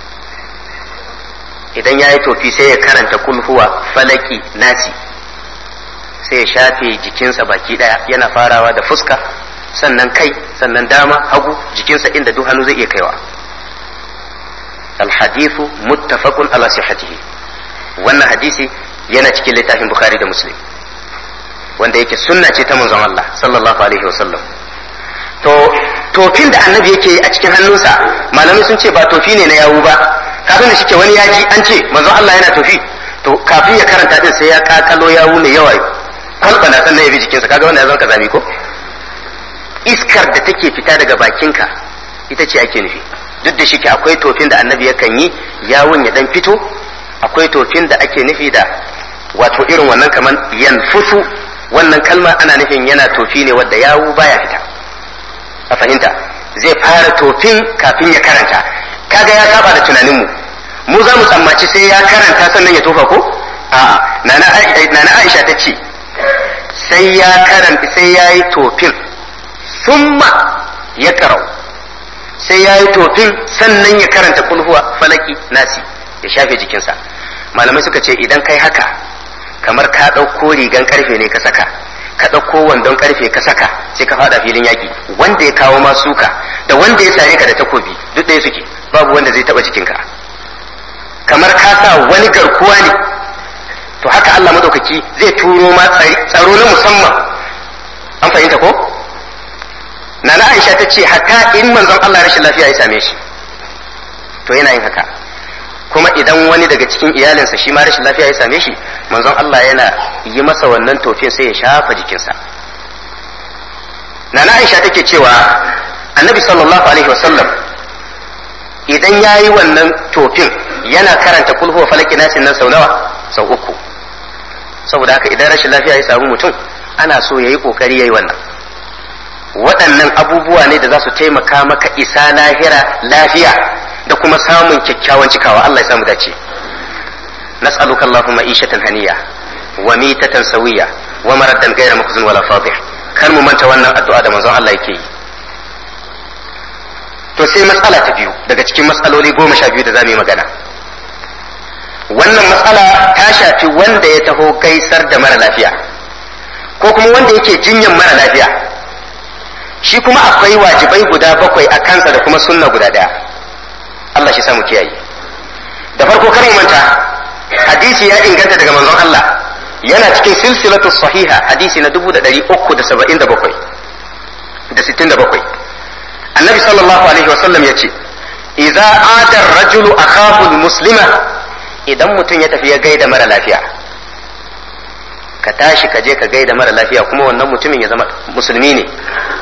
idan ya yi tofi sai ya karanta kul huwa falaki nasi, sai ya shafe jikinsa baki daya, yana farawa da fuska sannan kai sannan dama hagu jikinsa inda duk hannu zai iya kaiwa. Alhadithu muttafaqun ala sihhatihi, wannan hadisi yana cikin littafin Bukhari da Muslim wanda yake sunna ce ta manzon Allah sallallahu alaihi wasallam. To tofin da annabi yake a cikin hannunsa malamai sun ce ba tofi ne na yawu ba, kafin da shike wani yaji an ce manzon Allah yana tofi, to kafin ya karanta din sai ya kakalo yawu mai yawa kwalbana sannan ya bi jikinsa, kaga wannan ya zama kazami ko. Iskar da take fita daga bakinka ita ce ake nufi, duk da shike akwai tofin da annabi yakan yi yawun ya dan fito, akwai tofin da ake nufi da wato irin wannan kaman yanfusu, wannan kalma ana nufin yana tofi ne wadda yawu baya fita. A fahimta, zai fara tofin kafin ya karanta, kaga ya saba da tunaninmu, mu za mu tsammaci sai ya karanta sannan ya tofa ko? A'a, nana Aisha ta ce sai ya karanta, sai ya yi tofin summa ya karau, sai ya yi tofin sannan ya karanta kulhuwa falaki nasi ya shafe jikinsa. Malamai suka ce idan kai haka kamar ka ɗauko rigan karfe ne ka saka, ka ɗauko wandon karfe ka saka, sai ka fada filin yaƙi, wanda ya kawo ma suka da wanda ya sare ka da takobi duk ɗaya suke, babu wanda zai taɓa jikinka, kamar ka sa wani garkuwa ne. To haka Allah madaukaki zai turo ma tsaro na musamman, an fahimta ko? Nana Aisha ta ce hatta in manzon Allah rashin lafiya ya same shi to yana yin haka, kuma idan wani daga cikin iyalinsa shi ma rashin lafiya ya same shi, manzon Allah yana yi masa wannan tofin sai ya shafa jikinsa. Nana Aisha take cewa annabi sallallahu alaihi wasallam idan ya yi wannan tofin yana karanta kul huwa falaki nasin nan sau nawa? Sau uku. Saboda haka idan rashin lafiya ya samu mutum ana so ya yi kokari ya yi wannan. Waɗannan abubuwa ne da za su taimaka maka isa lahira lafiya da kuma samun kyakkyawan cikawa. Allah ya samu dace. Nas'aluka Allahumma ishatan haniya wa mitatan sawiya wa maraddan ghayra makhzun wala fadih. Kar mu manta wannan addu'a da manzon Allah yake yi. To sai matsala ta biyu daga cikin matsaloli 12 da zamu yi magana. Wannan matsala ta shafi wanda ya taho gaisar da mara lafiya ko kuma wanda yake jinyan mara lafiya. Shi kuma akwai wajibai guda 7 a kansa da kuma sunna guda 1. Allah shi samu kiyaye. Da farko kar mu manta hadisi ya inganta daga manzon Allah, yana cikin silsilatu sahiha hadisi na 377 da 67. Annabi sallallahu alaihi wasallam yace idza aada ar-rajulu akahu al-muslima, idan mutum ya tafi ya gaida mara lafiya, ka tashi ka je ka gaida mara lafiya kuma wannan mutumin ya zama musulmi ne.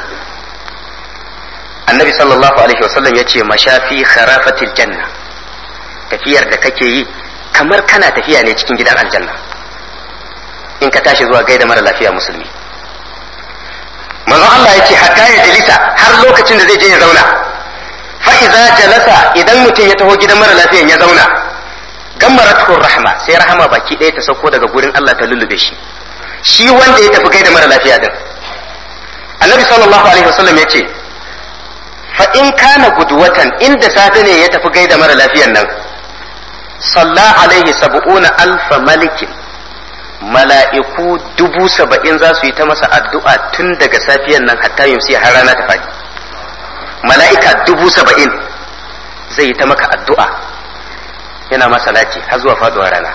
Annabi sallallahu alaihi wasallam ya ce mashafi kharafatil janna, tafiyar da kake yi kamar kana tafiya ne cikin gidan aljanna in ka tashi zuwa gaida mara lafiya musulmi. Manzon Allah ya ce hatta ya jalisa, har lokacin da zai je ya zauna. Fa iza jalasa, idan mutum ya taho gidan mara lafiyan ya zauna, gammaratu rahma, sai rahama baki ɗaya ta sauko daga gurin Allah ta lullube shi, shi wanda ya tafi gaida mara lafiya din. Annabi sallallahu alaihi wasallam ya ce fa in kana guduwatan, inda safe ne ya tafi gaida mara lafiyan nan, salla alaihi 70,000 malikin, mala'iku 70,000 za su yi ta masa addu'a tun daga safiyan nan hatta yumsi har rana ta fadi. Mala'ika 70,000 zai yi ta maka addu'a yana masa salati har zuwa faduwar rana,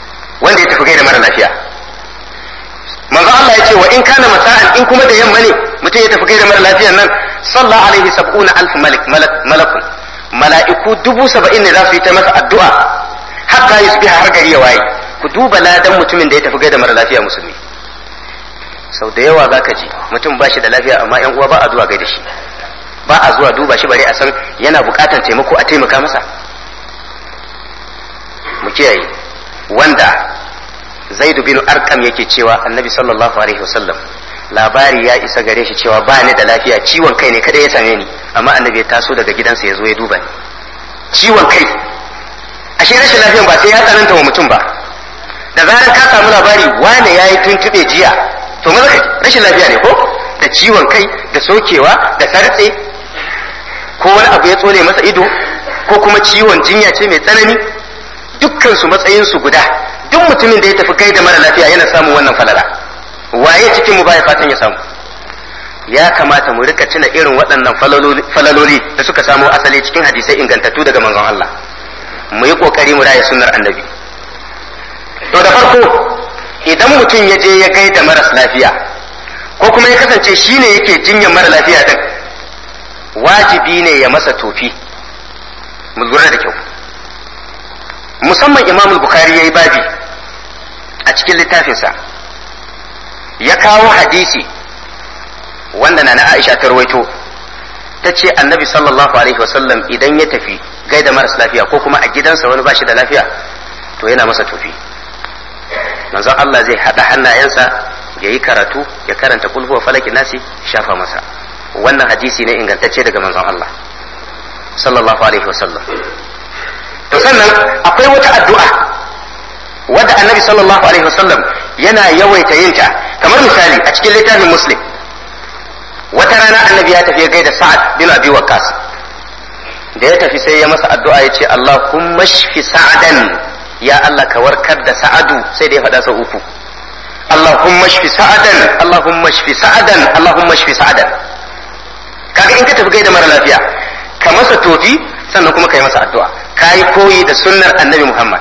wanda ya tafi gaida mara lafiya. Manzo Allah ya ce wa in kana masa'an, in kuma da yamma ne mutum ya tafi gaida mara lafiyan nan sallallahu alaihi 70,000 malakun mala'iku 70,000 ne za su yi ta masa addu'a hatta yusbiha har gari ya waye. ku duba ladan mutumin da ya tafi gaida mara lafiya musulmi. sau da yawa zaka ji mutum ba shi da lafiya amma yan uwa ba a zuwa gaida shi, ba a zuwa duba shi bare a san yana bukatan taimako a taimaka masa. mu kiyaye. wanda Zaidu bin Arqam yake cewa Annabi sallallahu alaihi wasallam labari ya isa gare shi cewa ba ni da lafiya, ciwon kai ne kada ya same ni, amma Annabi ya taso daga gidansa ya zo ya duba ni. ciwon kai, ashe rashin lafiyan ba sai ya tsananta wa mutum ba. da zarar ka samu labari wane yayi tuntube jiya, to maza rashin lafiya ne ko, da ciwon kai da sokewa da sartse ko wani abu ya tsone masa ido ko kuma ciwon jinya ce mai tsanani, dukkan su matsayin su guda. duk mutumin da ya tafi kai da mara lafiya yana samun wannan falala. waye cikin mu baya fatan ya samu? ya kamata mu rika tuna irin waɗannan falaloli da suka samo asali cikin hadisai ingantattu daga manzon Allah. mu yi kokari mu raye sunnar annabi. to da farko idan mutum ya je ya gaida maras lafiya ko kuma ya kasance shine yake jinyar mara lafiya din, wajibi ne ya masa tofi. mu lura da kyau. musamman Imam Bukhari yayi babi a cikin littafinsa, ya kawo hadisi wanda na Aisha ta rawaito, ta ce Annabi sallallahu alaihi wasallam idan ya tafi gaida maras lafiya ko kuma a gidansa wani bashi da lafiya, to yana masa tofi. manzon Allah zai hada hannayensa ya yi karatu, ya karanta kul huwa falaki nasi, shafa masa. wannan hadisi ne ingantacce daga manzon Allah sallallahu alaihi wasallam. to sannan akwai wata addu'a wadda Annabi sallallahu alaihi wasallam yana yawaita yin ta, kamar misali a cikin littafin Muslim. wata rana Annabi ya tafi gaida Sa'ad bin Abi Waqqas, da ya tafi sai ya masa addu'a ya ce Allahumma shfi Sa'adan, ya Allah ka warkar da Sa'adu, sai da ya faɗa sau 3. Allahumma shfi Sa'adan, Allahumma shfi Sa'adan, Allahumma shfi Sa'adan. kaga in ka tafi gaida mara lafiya ka masa tofi sannan kuma ka yi masa addu'a, ka yi koyi da sunnar Annabi Muhammad.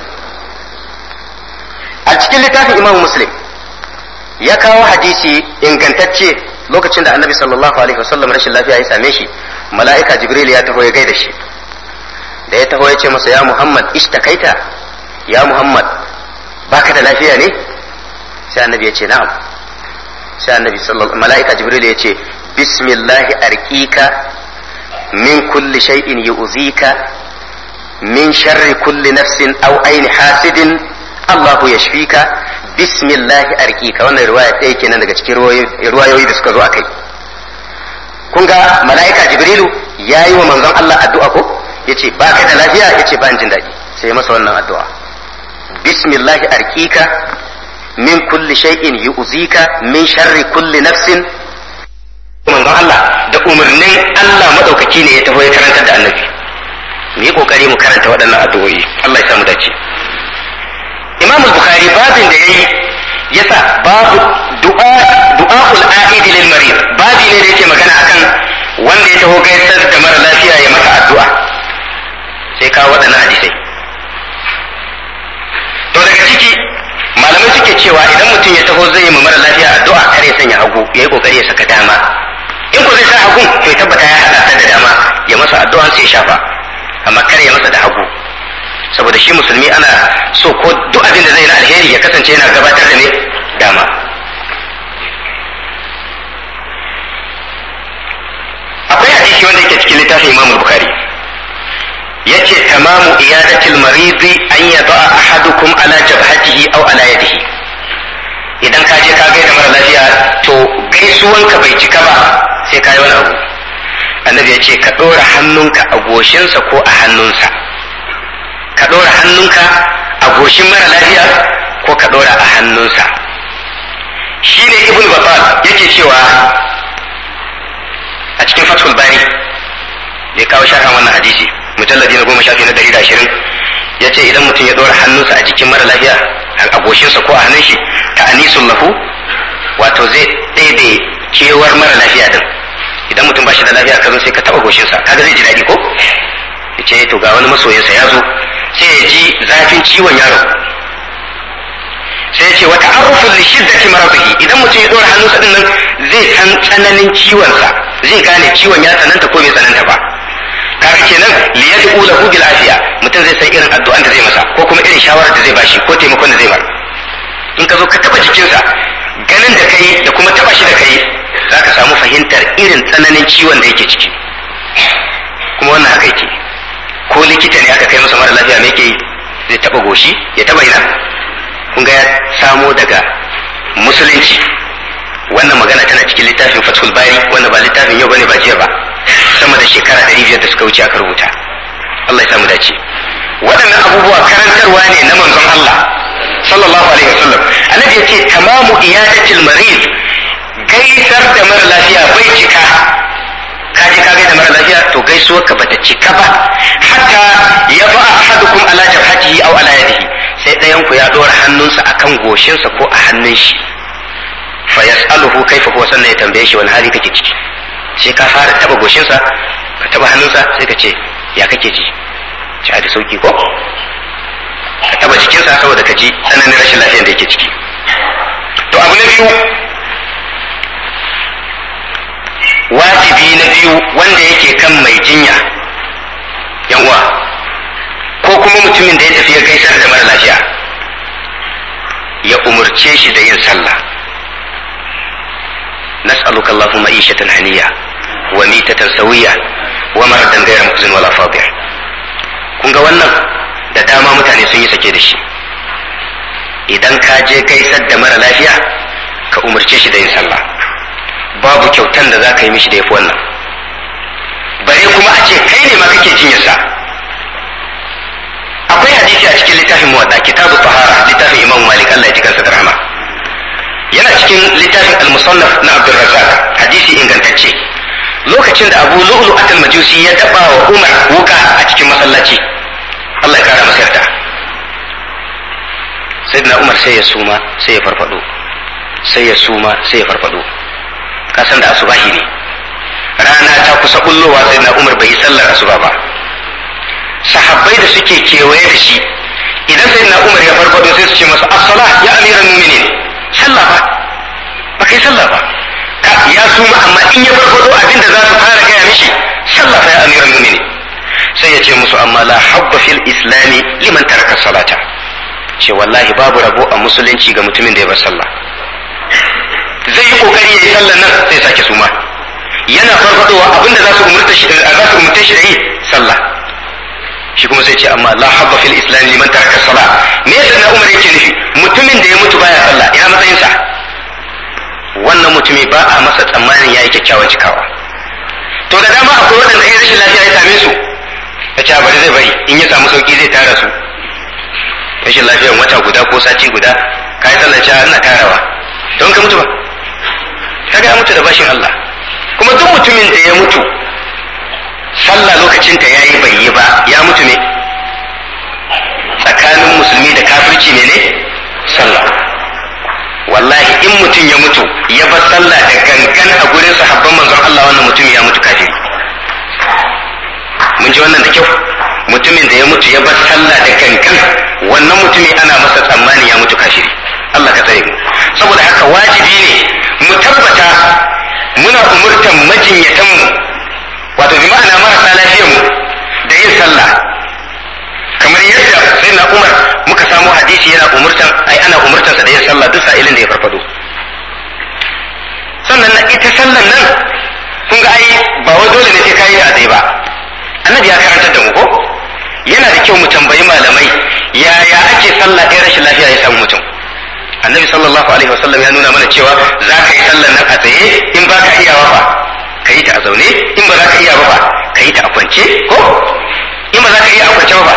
a cikin littafin Imam Muslim ya kawo hadisi ingantacce, lokacin da Annabi sallallahu alaihi wasallam rashin lafiya ya same shi, mala'ika Jibril ya taho ya gaida shi. da ya taho ya ce masa, ya Muhammad ishtakaita, ya Muhammad baka da lafiya ne? sai Annabi ya ce na'am. sai Annabi mala'ika Jibril ya ce bismillah arqika min kulli shay'in yu'zika min sharri kulli nafsin aw aini hasidin Allahu yashfika bismillah arqika. wannan riwaya ɗaya kenan daga cikin riwayoyi da suka zo akai. kun ga mala'ika Jibrilu yayi wa manzon Allah addu'a ko, yace baka da lafiya, yace ba jin daɗi, sai ya masa wannan addu'a bismillah arqika min kulli shay'in yu'zika min sharri kulli nafsin. manzon Allah da umarnin Allah madaukaki ne ya taho ya karantar da Annabi. mu yi kokari mu karanta waɗannan addu'o'i, Allah ya samu dace. Imam Bukhari babin da yayi yasa babu du'a'ul a'id lil marid, babi ne da yake magana akan wanda ya taho gaisar da mara lafiya ya masa addu'a, sai kawo waɗannan hadisai. to daga ciki malamai suke cewa idan mutum ya taho zai yi ma mara lafiya addu'a, kar ya sanya hagu, ya yi kokari ya saka dama. in ko zai sa hagu to ya tabbata ya hada ta da dama, ya masa addu'a sai ya shafa, amma kar ya masa da hagu, saboda shi musulmi ana so ko duk abin da zai na alheri ya kasance yana gabatar da ne dama. akwai hadisi wanda yake cikin littafin Imam Bukhari, yace tamamu iyadatil maridi an yada'a ahadukum ala jabhatihi aw ala yadihi. idan ka je ka gaida mara lafiya to gaisuwanka bai cika ba sai ka yi wani abu. Annabi ya ce ka ɗora hannunka a goshinsa ko a hannunsa, ka ɗora hannunka a goshin mara lafiya ko ka ɗora a hannunsa. shi ne Ibn Battal yake cewa a cikin Fathul Bari ya kawo sharhan wannan hadisi mujalladi na 10 shafi na 120, ya ce idan mutum ya ɗora hannunsa a jikin mara lafiya a goshinsa ko a hannun shi, ta anisun lahu, wato zai ɗebe kewar mara lafiya din. idan mutum ba shi da lafiya ka zo sai ka taɓa goshinsa, kaga zai ji daɗi ko? ya ce to ga wani masoyinsa ya zo, sai ya ji zafin ciwon yaro, sai ya yace wa ta'arrufu li shiddati maradihi, idan mutum ya dora hannunsa din nan zai san tsananin ciwon sa, zai gane ciwon ya tsananta ko bai tsananta ba. kaga kenan li yad'u lahu bil afiya, mutum zai san irin addu'an da zai masa ko kuma irin shawarar da zai bashi ko taimakon da zai masa. in ka zo ka taba jikinsa, ganin da kai da kuma taba shi da kai zaka samu fahimtar irin tsananin ciwon da yake ciki. kuma wannan haka yake, ko likita ne aka kai masa mara lafiya me yake zai taba goshi ya taba ina. kun ga ya samo daga musulunci. wannan magana tana cikin littafin Fathul Bari, wanda ba littafin yau bane ba jiya ba, sama da shekara 500 da suka wuce aka rubuta. Allah ya samu dace. waɗannan abubuwa karantarwa ne na manzon Allah sallallahu alaihi wasallam. annabi yace tamamu iyadatil marid, gaisar da mara lafiya bai cika. ka je ka gaida mara lafiya to gaisuwar ka bata cika ba, hatta ya ba ahadukum ala jabhatihi aw ala yadihi, sai ɗayan ku ya dora hannunsa akan goshinsa ko a hannun shi. fa yas'aluhu kaifa huwa, sannan ya tambaye shi wani hali kake ciki. sai ka fara taba goshinsa ka taba hannunsa sai ka ce ya kake ji, ci da sauki ko ka taba jikinsa saboda ka ji tsananin rashin lafiyar da yake ciki. to abu na biyu, wajibi na biyu wanda yake kan mai jinya yan uwa, ko kuma mutumin da ya tafi ya gaisar da mara lafiya, ya umurce shi da yin sallah. nas'aluka Allahumma ishatan haniya wa mitatan sawiya wa maradan ghayra mukhzin wala fadih. kun ga wannan da dama mutane sun yi sake da shi. idan ka je gaisar da mara lafiya ka umurce shi da yin sallah, babu kyautan da za ka yi mishi da yafi wannan. bare kuma a ce kai ne ma kake jinyarsa. akwai hadisi a cikin littafin muwadda kitabu tahara, littafin Imam Malik Allah ya ji kansa da rahama. yana cikin littafin al-musannaf na Abdul Razzaq, hadisi ingantacce. lokacin da Abu Lu'lu'at al-Majusi ya daba wa Umar wuka a cikin masallaci, Allah ya kara masa yarda, sayyidina Umar sai ya suma sai ya farfado, sai ya suma sai ya farfado. kasan da asubahi ne, rana ta kusa bullowa, sayyidina Umar bai yi sallar asuba ba. sahabbai da suke kewaye da shi, idan sayyidina Umar ya farfado sai su ce masa as-salah ya amiral mu'minin, sallah ba kai sallah ba. ya suma, amma in ya farfado abinda za su fara gaya mishi sallah fa ya amiral mu'minin. sai ya ce musu amma la habba fil islami liman taraka salata, ce wallahi babu rabo a musulunci ga mutumin da ya bar sallah. zai yi kokari ya yi sallar nan sai ya sake suma, yana farfadowa abinda za su umurta shi da yi sallah. shi kuma sai ce amma la habba fil islam liman taraka salat. me yasa na Umar yake nufi mutumin da ya mutu baya sallah ina matsayin sa? wannan mutumi ba a masa tsammanin yayi kyakkyawan cikawa. to da dama akwai wadanda in rashin lafiya ya same su, ya ce bari zai bari in ya samu sauki zai tara su. rashin lafiyar wata guda ko sati guda kai sallah ce ina tarawa, don ka mutu ba kaga ya mutu da bashin Allah. kuma duk mutumin da ya mutu sallah lokacin ta yayi bai yi ba, ya mutu ne tsakanin musulmi da kafirci ne sallah. wallahi in mutum ya mutu ya bar sallah da gangan a gurin sahabban manzon Allah, wannan mutum ya mutu kafiri. mun ji wannan da kyau, mutumin da ya mutu ya bar sallah da gangan, wannan mutumi ana masa tsammani ya mutu kafiri. Allah ka tsare mu. saboda haka wajibi ne mu tabbata muna umurtan majinyatan mu, wato bi ma'ana marasa lafiyar mu, da yin sallah. kamar yadda sai na Umar muka samu hadisi yana ana umurtan sa da yin sallah duk sa'ilin da ya farfado. sannan ita sallan nan kun ga ai ba wai dole ne sai kai a dai ba. annabi ya karantar da mu ko yana da kyau mu tambayi malamai yaya ake sallah ɗaya rashin lafiya ya samu mutum. annabi sallallahu alaihi wasallam ya nuna mana cewa za ka yi sallan nan a tsaye, in ba ka iyawa ba ka yi ta a zaune, in ba za ka iya ba ka yi ta a kwance, ko in ba za ka iya a kwance ba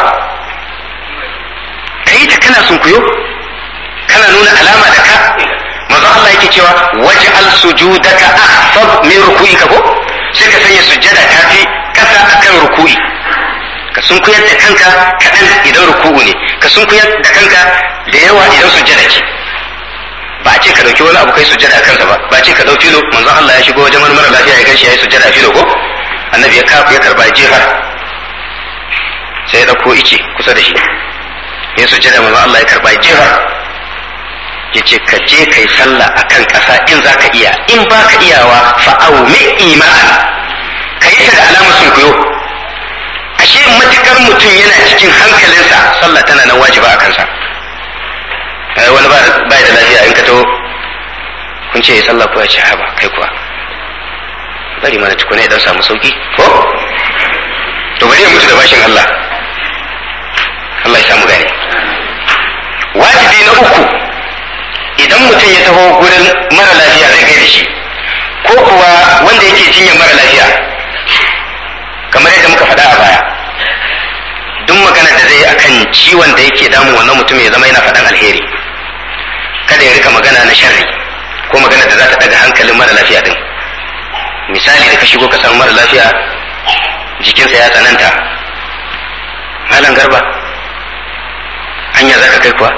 ka yi ta kana sunkuyo, kana nuna alama da ka. manzo Allah yake cewa waj'al sujudaka ahfad min ruku'ika, ko sai ka sanya sujjada ta fi kasa akan ruku'i. ka sunkuyar da kanka kaɗan idan ruku'u ne, ka sunkuyar da kanka da yawa idan sujjada ce. ba a ce ka dauki wani abu kai sujjada kansa ba, ba a ce ka dauki filo. manzon Allah ya shigo wajen wani mara lafiya ya ganshi yayi sujjada filo, ko annabi ya karba jefar, sai ya dauko ice kusa da shi ya sujjada. manzon Allah ya karba jefar, yace ka je kai sallah akan ƙasa in zaka iya, in baka iyawa fa aumi iman, ka yi ta da alamar sunkuyo. Ashe matukar mutum yana cikin hankalinsa sallah tana nan wajiba a kansa. Wani ba da lafiya in ka to kun ce sallah ko ya ce haba kai kuwa bari mana tukuna ya dan samu sauki ko to bari ya mutu da bashin Allah. Allah ya samu gane. Wajibi na uku, idan mutum ya taho gurin mara lafiya zai gaida shi, ko kuwa wanda yake jinyar mara lafiya, kamar yadda muka faɗa a baya, duk magana da zai akan ciwon da yake damu wannan mutum ya zama yana faɗan alheri, kada ya rika magana na sharri ko magana da za ta daga hankalin mara lafiya din. Misali da ka shigo ka samu mara lafiya jikinsa ya tsananta, malam Garba hanya za ka kai kuwa?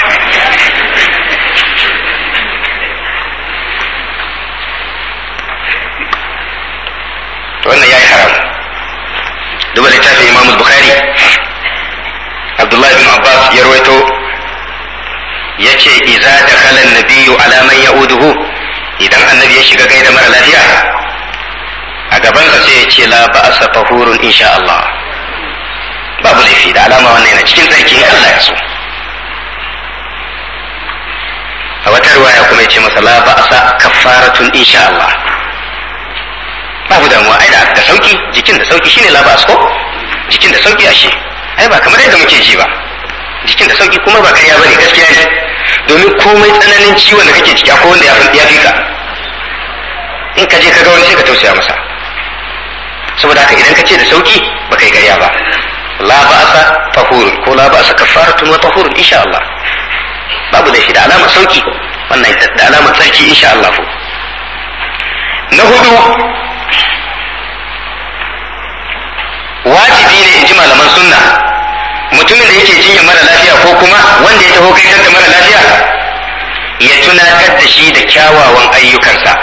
Wannan ya yi haram. Duba littafin Imam Bukhari, Abdullahi bin Abbas ya rawaito ya ce iza da kalan nabiyu alaman ya'uduhu, idan annabi ya shiga gaida mara lafiya a gabansa sai ya ce la ba'asa tahurun insha Allah, babu laifi, da alama wannan yana cikin tsarki in Allah ya so. A wata riwaya kuma ya ce masa la ba'asa kaffaratun insha Allah, babu damuwa, ai da sauki, jikin da sauki shine la ba'as ko, jikin da sauki ashe, ai ba kamar yadda muke ji ba, jikin da sauki kuma ba kariya bane, gaskiya ne, domin komai tsananin ciwon da kake ciki akwai wanda ya fi ka, in ka je ka ga wani sai ka tausaya masa. Saboda haka idan ka ce da sauki ba kai kariya ba. La ba'asa tahurun ko la ba'asa kaffaratun wa tahurun insha Allah, babu da shi, da alamar sauki, wannan da alamar tsarki insha Allah. Na hudu, wajibi ne in ji malaman sunna, mutumin da yake jinya mara lafiya ko kuma wanda ya taho kai da mara lafiya ya tunatar da shi da kyawawan ayyukansa,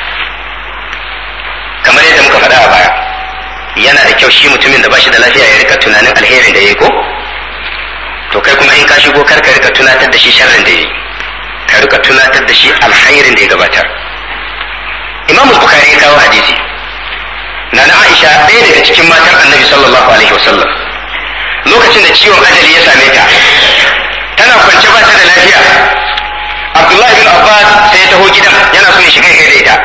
kamar yadda muka faɗa a baya. Yana da kyau shi mutumin da ba shi da lafiya ya rika tunanin alherin da ya yi ko, to kai kuma in ka shigo kar ka rika tunatar da shi sharrin da ya yi, ka rika tunatar da shi alkhairin da ya gabatar. Imam Bukhari ya kawo hadisi, Nana Aisha ɗaya daga cikin matan Annabi sallallahu alaihi wasallam, lokacin da ciwon ajali ya same ta, tana kwance ba ta da lafiya, Abdullahi bin Abbas sai ya taho gidan yana so ya shiga gaida ita.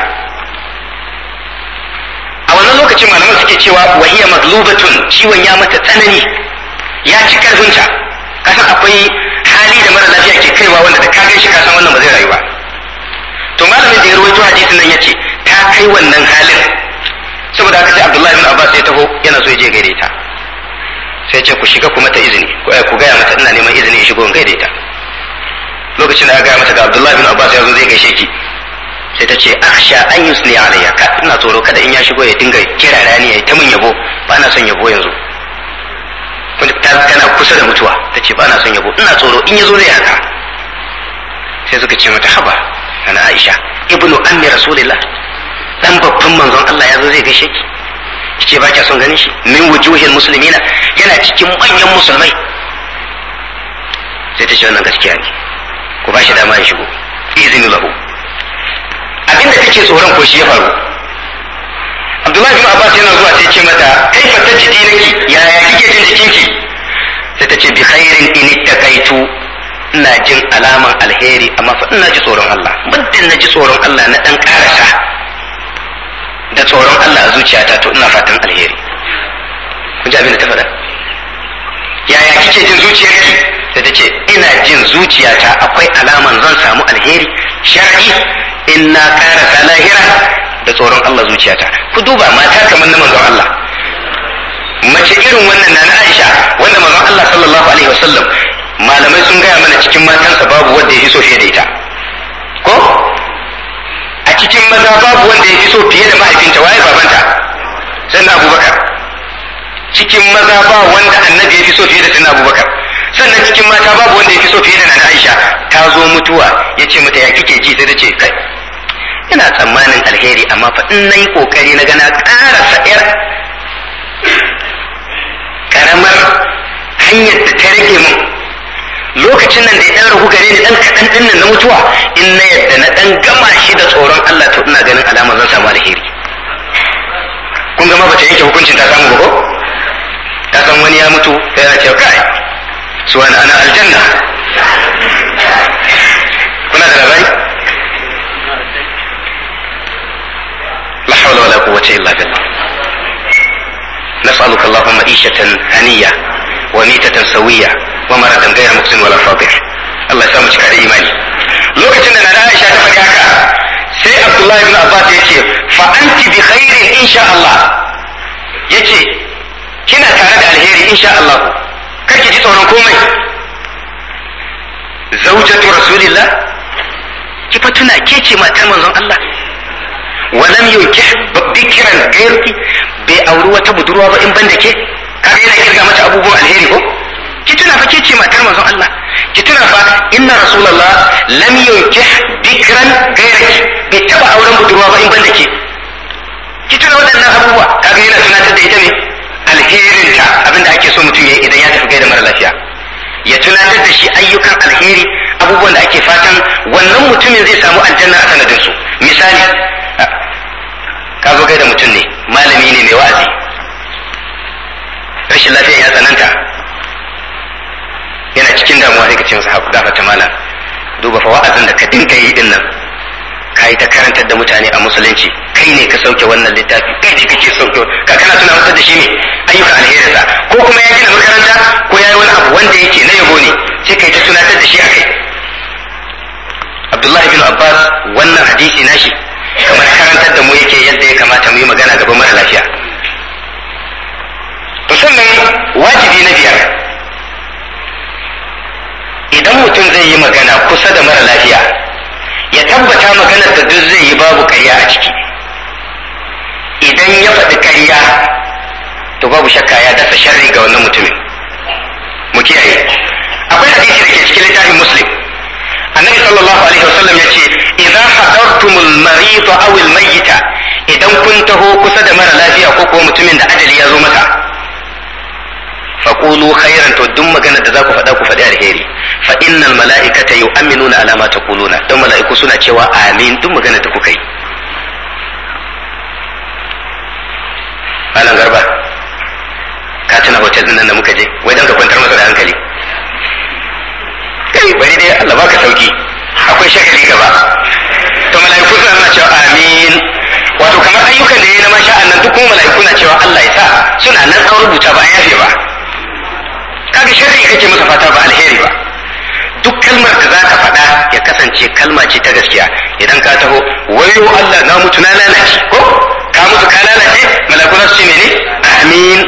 A wannan lokacin malaman suke cewa wahiya maglubatun, ciwon ya mata tsanani, ya ci karfinta. Kasan akwai hali da mara lafiya ke kaiwa wanda da ka gan shi kasan wannan ba zai rayu ba. To malamin da ya rawaito hadisin nan yace ta kai wannan halin, saboda haka sai Abdullahi bin Abbas ya taho yana so ya je gaida ita. Sai ce ku shiga ku mata izini, ku gaya mata ina neman izini ya shigo in gaida ita. Lokacin da aka gaya mata ga Abdullahi bin Abbas ya zo zai gaishe ki, sai ta ce akhsha an yusni alayya, ina tsoro kada in ya shigo ya dinga kira rani ya ta mun yabo, ba na son yabo yanzu. Tana kusa da mutuwa, ta ce ba na son yabo, ina tsoro in ya zo zai haka. Sai suka ce mata haba ana Aisha ibnu ammi rasulillah, dan babban manzon Allah ya zo zai gaishe ki, kice ba kya son ganin shi, min wujuhil muslimina, yana cikin manyan musulmai. Sai ta ce wannan gaskiya ne, ku ba shi dama ya shigo, izini lahu. Abinda kake tsoron ko shi ya faru. Abdullahi bin Abbas yana zuwa sai ce mata kaifa tajidinaki, yaya kike jin jikinki? Sai ta ce bi khairin in ittaqaitu, ina jin alaman alheri amma fa ina ji tsoron Allah, muddin na ji tsoron Allah na dan karasa da tsoron Allah a zuciyata to ina fatan alheri. Kun ji abin da ta faɗa? Yaya kike jin zuciyarki? Sai ta ce ina jin zuciyata akwai alaman zan samu alheri shar'i in na karasa lahira da tsoron Allah zuciyata. Ku duba mata kamar na manzon Allah, mace irin wannan na Aisha wanda manzon Allah sallallahu alaihi wasallam malamai sun gaya mana cikin matansa babu wanda ya fi so fiye da ita, ko a cikin maza babu wanda ya fi so fiye da mahaifinta, waye babanta? Sai na Abubakar. Cikin maza ba wanda annabi ya fi so fiye da sai na Abubakar. Sannan cikin mata babu wanda ya fi so fiye da nana Aisha. Ta zo mutuwa ya ce mata ya kike ji, sai ta ce kai ina tsammanin alheri amma fa in nayi kokari na gana ƙarasa yar karamar hanyar da ta rage mun lokacin nan da ya ɗan ragu gare ni dan kaɗan ɗin nan na mutuwa in na yadda na dan gama shi da tsoron Allah to ina ganin alama zan samu alheri. Kun gama bata yanke hukuncin ta samu ba ko? Ta san wani ya mutu sai yana cewa kai su wani ana aljanna. Kuna da labari? La hawla wala quwwata illa billah. نسألك اللهم عيشة هنية وميتة سوية ومرضا غير مخزن ولا فاضح. الله يسامح cika da imani. Lokacin da Nana Aisha ta faɗi haka sai Abdullahi ibn Abbas ya ce fa anti bi khairin insha Allah. Yace kina tare da alheri insha Allah. Kar ki ji tsoron komai. Zaujatu Rasulillah ki fa tuna ke ce matar manzon Allah. Walam yunkih bikran gairki bai auri wata budurwa ba in ban da ke kaga yana kirga mata abubuwan alheri ko ki tuna fa ke ce matar manzon Allah ki tuna fa inna rasulullah lam yunkih bikran gairki bai taba auren budurwa ba in ban da ke ki tuna waɗannan abubuwa kaga yana tunatar da ita ne alherin ta abinda ake so mutum yayi idan ya tafi gaida mara lafiya ya tunatar da shi ayyukan alheri abubuwan da ake fatan wannan mutumin zai samu aljanna a sanadin su. Misali ka zo gaida mutum ne malami ne mai wa'azi rashin lafiya ya tsananta yana cikin damuwa sai ka ce masa haku gafata malam duba fa wa'azin da ka dinga yi din nan ka yi ta karantar da mutane a musulunci kai ne ka sauke wannan littafi kai ne kake sauke ka kana tuna masa da shi ne ayyukan alherinsa ko kuma ya gina makaranta ko ya yi wani abu wanda yake na yabo ne sai kai ta tunatar da shi akai. Abdullahi bin Abbas wannan hadisi nashi kamar karantar da mu yake yadda ya kamata mu yi magana gaba mara lafiya. To sannan wajibi na biyar idan mutum zai yi magana kusa da mara lafiya ya tabbata maganar da duk zai yi babu ƙarya a ciki. Idan ya faɗi ƙarya to babu shakka ya dasa sharri ga wannan mutumin. Mu kiyaye. Akwai hadisi da ke cikin littafin Muslim. Annabi sallallahu alaihi wasallam yace idza hadartumul marid aw al mayyita idan kun taho kusa da mara lafiya ko kuma mutumin da ajali ya zo masa faqulu khairan to duk maganar da za ku faɗa ku faɗi alheri fa innal mala'ikata yu'minuna ala ma taquluna dan mala'iku suna cewa amin duk maganar da kuka yi. Malam Garba ka tuna hotel din nan da muka je wai dan ka kwantar masa da hankali kai bari dai Allah baka sauki akwai shagali gaba to mala'iku suna cewa amin wato kamar ayyukan da yayi na masha Allah duk kuma mala'iku na cewa Allah ya sa suna nan an rubuta ba yafe ba kaga sharri kake masa fata ba alheri ba. Duk kalmar da zaka faɗa ya kasance kalma ce ta gaskiya. Idan ka taho wayo Allah na mutu na lalace ko ka mutu ka lalace mala'iku za su ce mene amin.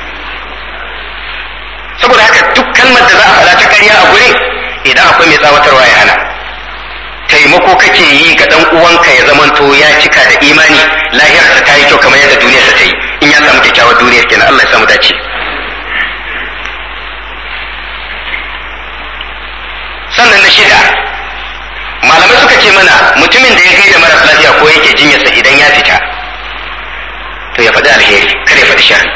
Saboda haka duk kalmar da za a faɗa ta ƙarya a gurin idan akwai mai tsawatarwa ya hana. Taimako kake yi ga dan uwanka ya zamanto ya cika da imani lahirarsa ta yi kyau kamar yadda duniyarsa ta yi in ya samu kyakkyawar duniyar kenan Allah ya samu dace. Sannan na shida malamai suka ce mana mutumin da ya kai da maras lafiya ko yake jinyarsa idan ya fita to ya faɗi alheri kar ya faɗi sharri.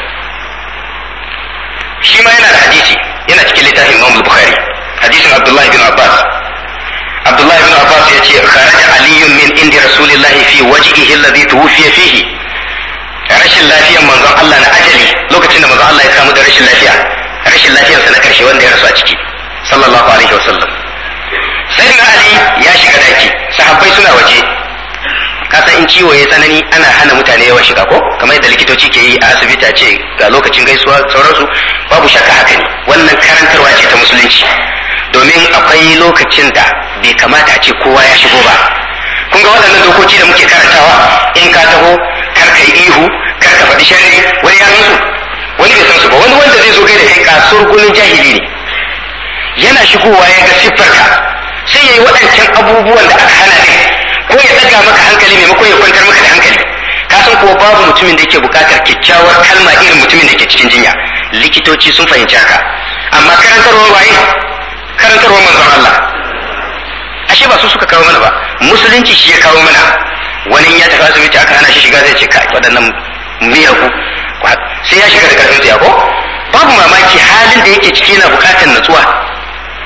Shi ma yana da hadisi yana cikin littafin Imam Bukhari hadisin Abdullah bin Abbas. Abdullah bin Abbas ya ce kharaja aliyun min indi rasulillahi fi wajhihi alladhi tuwfiya fihi. Rashin lafiyar manzon Allah na ajali lokacin da manzon Allah ya kamu da rashin lafiyarsa na karshe wanda ya rasu a ciki sallallahu alaihi wasallam. Sayyidina Ali ya shiga daki sahabbai suna waje. Kasan in ciwo ya tsanani ana hana mutane yawan shiga ko kamar yadda likitoci ke yi a asibiti a ce ga lokacin gaisuwa sauransu babu shakka haka ne wannan karantarwa ce ta musulunci domin akwai lokacin da bai kamata a ce kowa ya shigo ba. Kun ga waɗannan dokoki da muke karantawa in ka taho kar ka yi ihu kar ka faɗi sharri wani ya san su wani bai san su ba wani wanda zai zo kai da kai kasuwar gunin jahili ne yana shigowa ya ga siffarka sai ya yi waɗancan abubuwan da aka hana ne ko ya ɗaga maka hankali maimakon ya kwantar maka da hankali. Ka san kuwa babu mutumin da yake buƙatar kyakkyawar kalma irin mutumin da ke cikin jinya. Likitoci sun fahimci haka amma karantarwar waye karantarwar manzon Allah ashe ba su suka kawo mana ba musulunci shi ya kawo mana. Wani ya tafi asibiti aka hana shi shiga zai ce kai waɗannan miyagu sai ya shiga da karfin tsiya ko babu mamaki halin da yake ciki na buƙatar natsuwa. Kai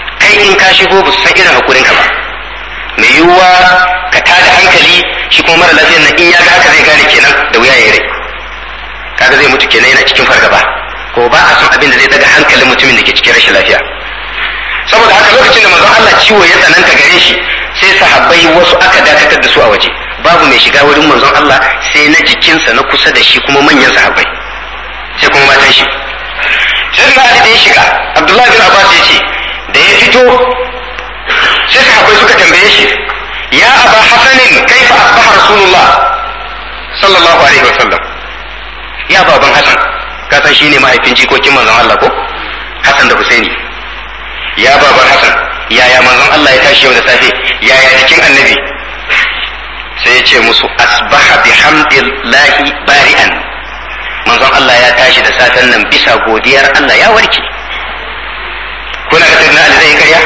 in ka shigo ba su san irin hakurin ka ba mai yiwuwa ka tada hankali shi kuma mara lafiyar nan in ya ga haka zai gane kenan da wuya ya rai kaga zai mutu kenan yana cikin fargaba ko ba a son abin da zai daga hankalin mutumin da ke cikin rashin lafiya saboda haka lokacin da manzon Allah ciwo ya tsananta gare shi sai sahabbai wasu aka dakatar da su a waje babu mai shiga wurin manzon Allah sai na jikinsa na kusa da shi kuma manyan sahabbai sai kuma matan shi sai da Ali da ya shiga Abdullahi bin Abbas ya ce da ya fito sai sahabbai suka tambaye shi ya Aba Hasanin kaifa asbaha Rasulullah sallallahu alaihi wasallam ya baban Hasan ka san shine mahaifin jikokin manzon Allah ko Hasan da Husaini ya baban Hasan yaya manzon Allah ya tashi yau da safe yaya jikin annabi sai ya ce musu asbaha bihamdillahi bari'an manzon Allah ya tashi da safen nan bisa godiyar Allah ya warke kuna ga sayyidina Ali zai karya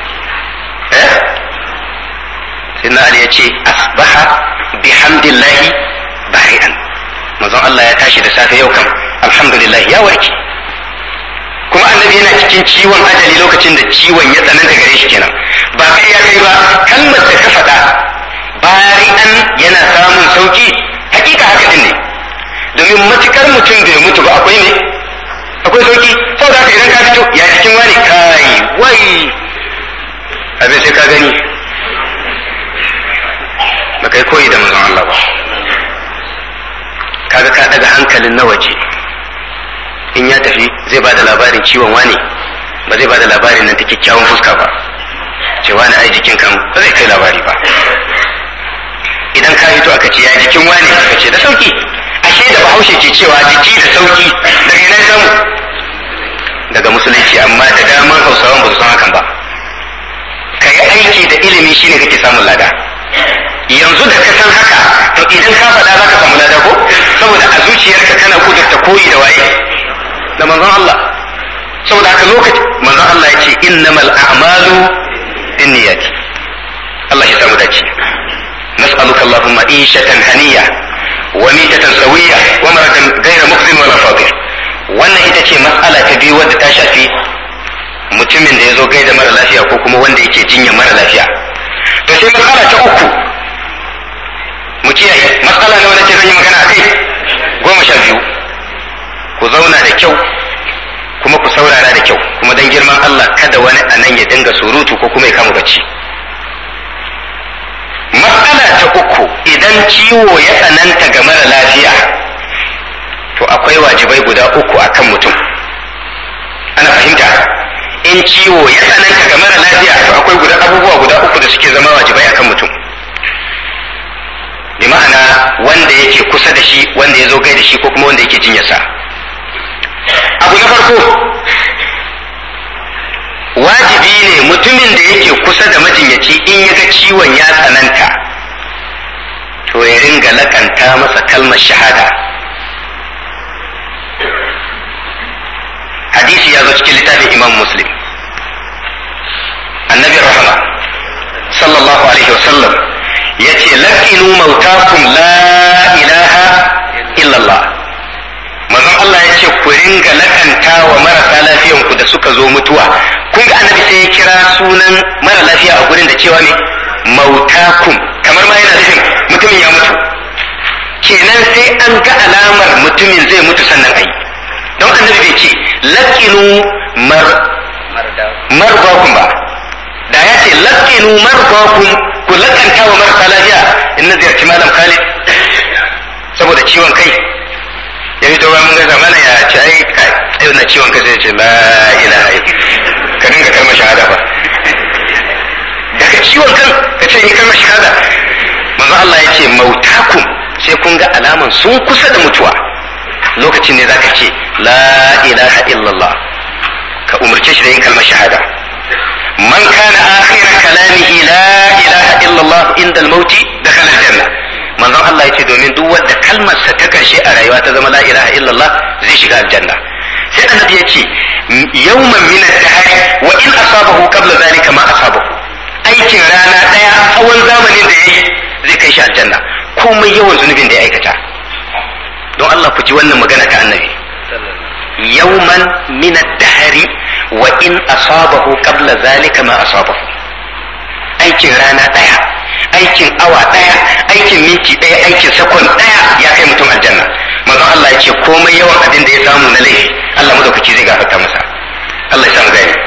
sayyidina Ali ya ce asbaha bihamdillahi bari'an manzon Allah ya tashi da safe yau kam alhamdulillah ya warke kuma annabi yana cikin ciwon ajali lokacin da ciwon ya tsananta gare shi kenan ba kai ya kai ba kalmar da ka faɗa bari'an yana samun sauki hakika haka din ne domin matukar mutum bai mutu ba akwai ne akwai sauki saboda haka idan ka fito ya cikin wani kai wai abin sai ka gani ba kai koyi da manzon Allah ba kaga ka daga hankalin na waje in ya tafi zai bada labarin ciwon wani ba zai bada labarin nan ta kyakkyawan fuska ba ce wani ai jikin kan ba zai kai labari ba idan ka fito aka ce ya jikin wani aka ce da sauki ashe da bahaushe ke cewa jiki da sauki daga ina samu daga musulunci amma da daman hausawan ba su san hakan ba ka yi aiki da ilimi shine kake samun lada yanzu da ka san haka to idan ka faɗa za ka samu lada ko saboda a zuciyarka kana kudurta koyi da waye da manzon Allah saboda haka lokaci manzon Allah ya ce innamal a'malu binniyati Allah ya samu dace nas'aluka Allahumma ishatan haniya wa mitatan sawiya wa maradan ghayra mukhzin wala fadir wannan ita ce mas'ala ta biyu wadda ta shafi mutumin da ya zo gaida mara lafiya ko kuma wanda yake jinya mara lafiya to sai mas'ala ta uku mu kiyaye mas'ala ne wanda ce zan yi magana akai 12 ku zauna da kyau kuma ku saurara da kyau kuma dan girman Allah kada wani anan ya dinga surutu ko kuma ya kama bacci mas'ala ta uku idan ciwo ya tsananta ga mara lafiya to akwai wajibai guda uku akan mutum ana fahimta in ciwo ya tsananta ga mara lafiya to akwai abubuwa guda uku da suke zama wajibai akan mutum bi ma'ana wanda yake kusa da shi wanda ya zo gai da shi ko kuma wanda yake jinyarsa abu na farko wajibi ne mutumin da yake kusa da majinyaci in ya ga ciwon ya tsananta to ya ringa lakanta masa kalmar shahada hadisi ya zo cikin littafin imam muslim annabi rahama sallallahu alaihi wasallam ya ce laqinu mautakum la ilaha illallah manzon Allah ya ce ku ringa lakanta wa marasa lafiyanku da suka zo mutuwa kun ga annabi sai ya kira sunan mara lafiya a gurin da cewa ne mautakum kamar ma yana nufin mutumin ya mutu kenan sai an ga alamar mutumin zai mutu sannan ayi don annabi bai ce laqinu marbakum ba da ya ce laqinu marbakum ku lakanta wa marasa lafiya in na ziyarci malam Khalid saboda ciwon kai ya fito ba mun ga zamana ya ce ai yau na ciwon kai sai ce la ilaha ka dinga kalmar shahada ba daga ciwon kan ka ce ni kalmar shahada manzo Allah ya ce mautakum sai kun ga alaman sun kusa da mutuwa lokacin ne zaka ce la ilaha illallah ka umarce shi da yin kalmar shahada man kana akhira kalamihi la ilaha illallah inda al-mauti dakhala al-janna manzon Allah ya ce domin duk wanda kalmarsa ta karshe a rayuwa ta zama la ilaha illallah zai shiga aljanna sai annabi ya ce yawman min ad-dahr wa in asabahu qabla dhalika ma asabahu aikin rana daya tsawon zamanin da yayi zai kai shi aljanna komai yawan zunubin da ya aikata don Allah ku ji wannan magana ta annabi yawman min ad-dahr wa in asabahu qabla zalika ma asabahu. Aikin rana daya, aikin awa daya, aikin minti daya, aikin sakon daya ya kai mutum aljanna. Manzon Allah ya ce komai yawan abin da ya samu na laifi Allah madaukaki zai gafarta masa. Allah ya samu gani.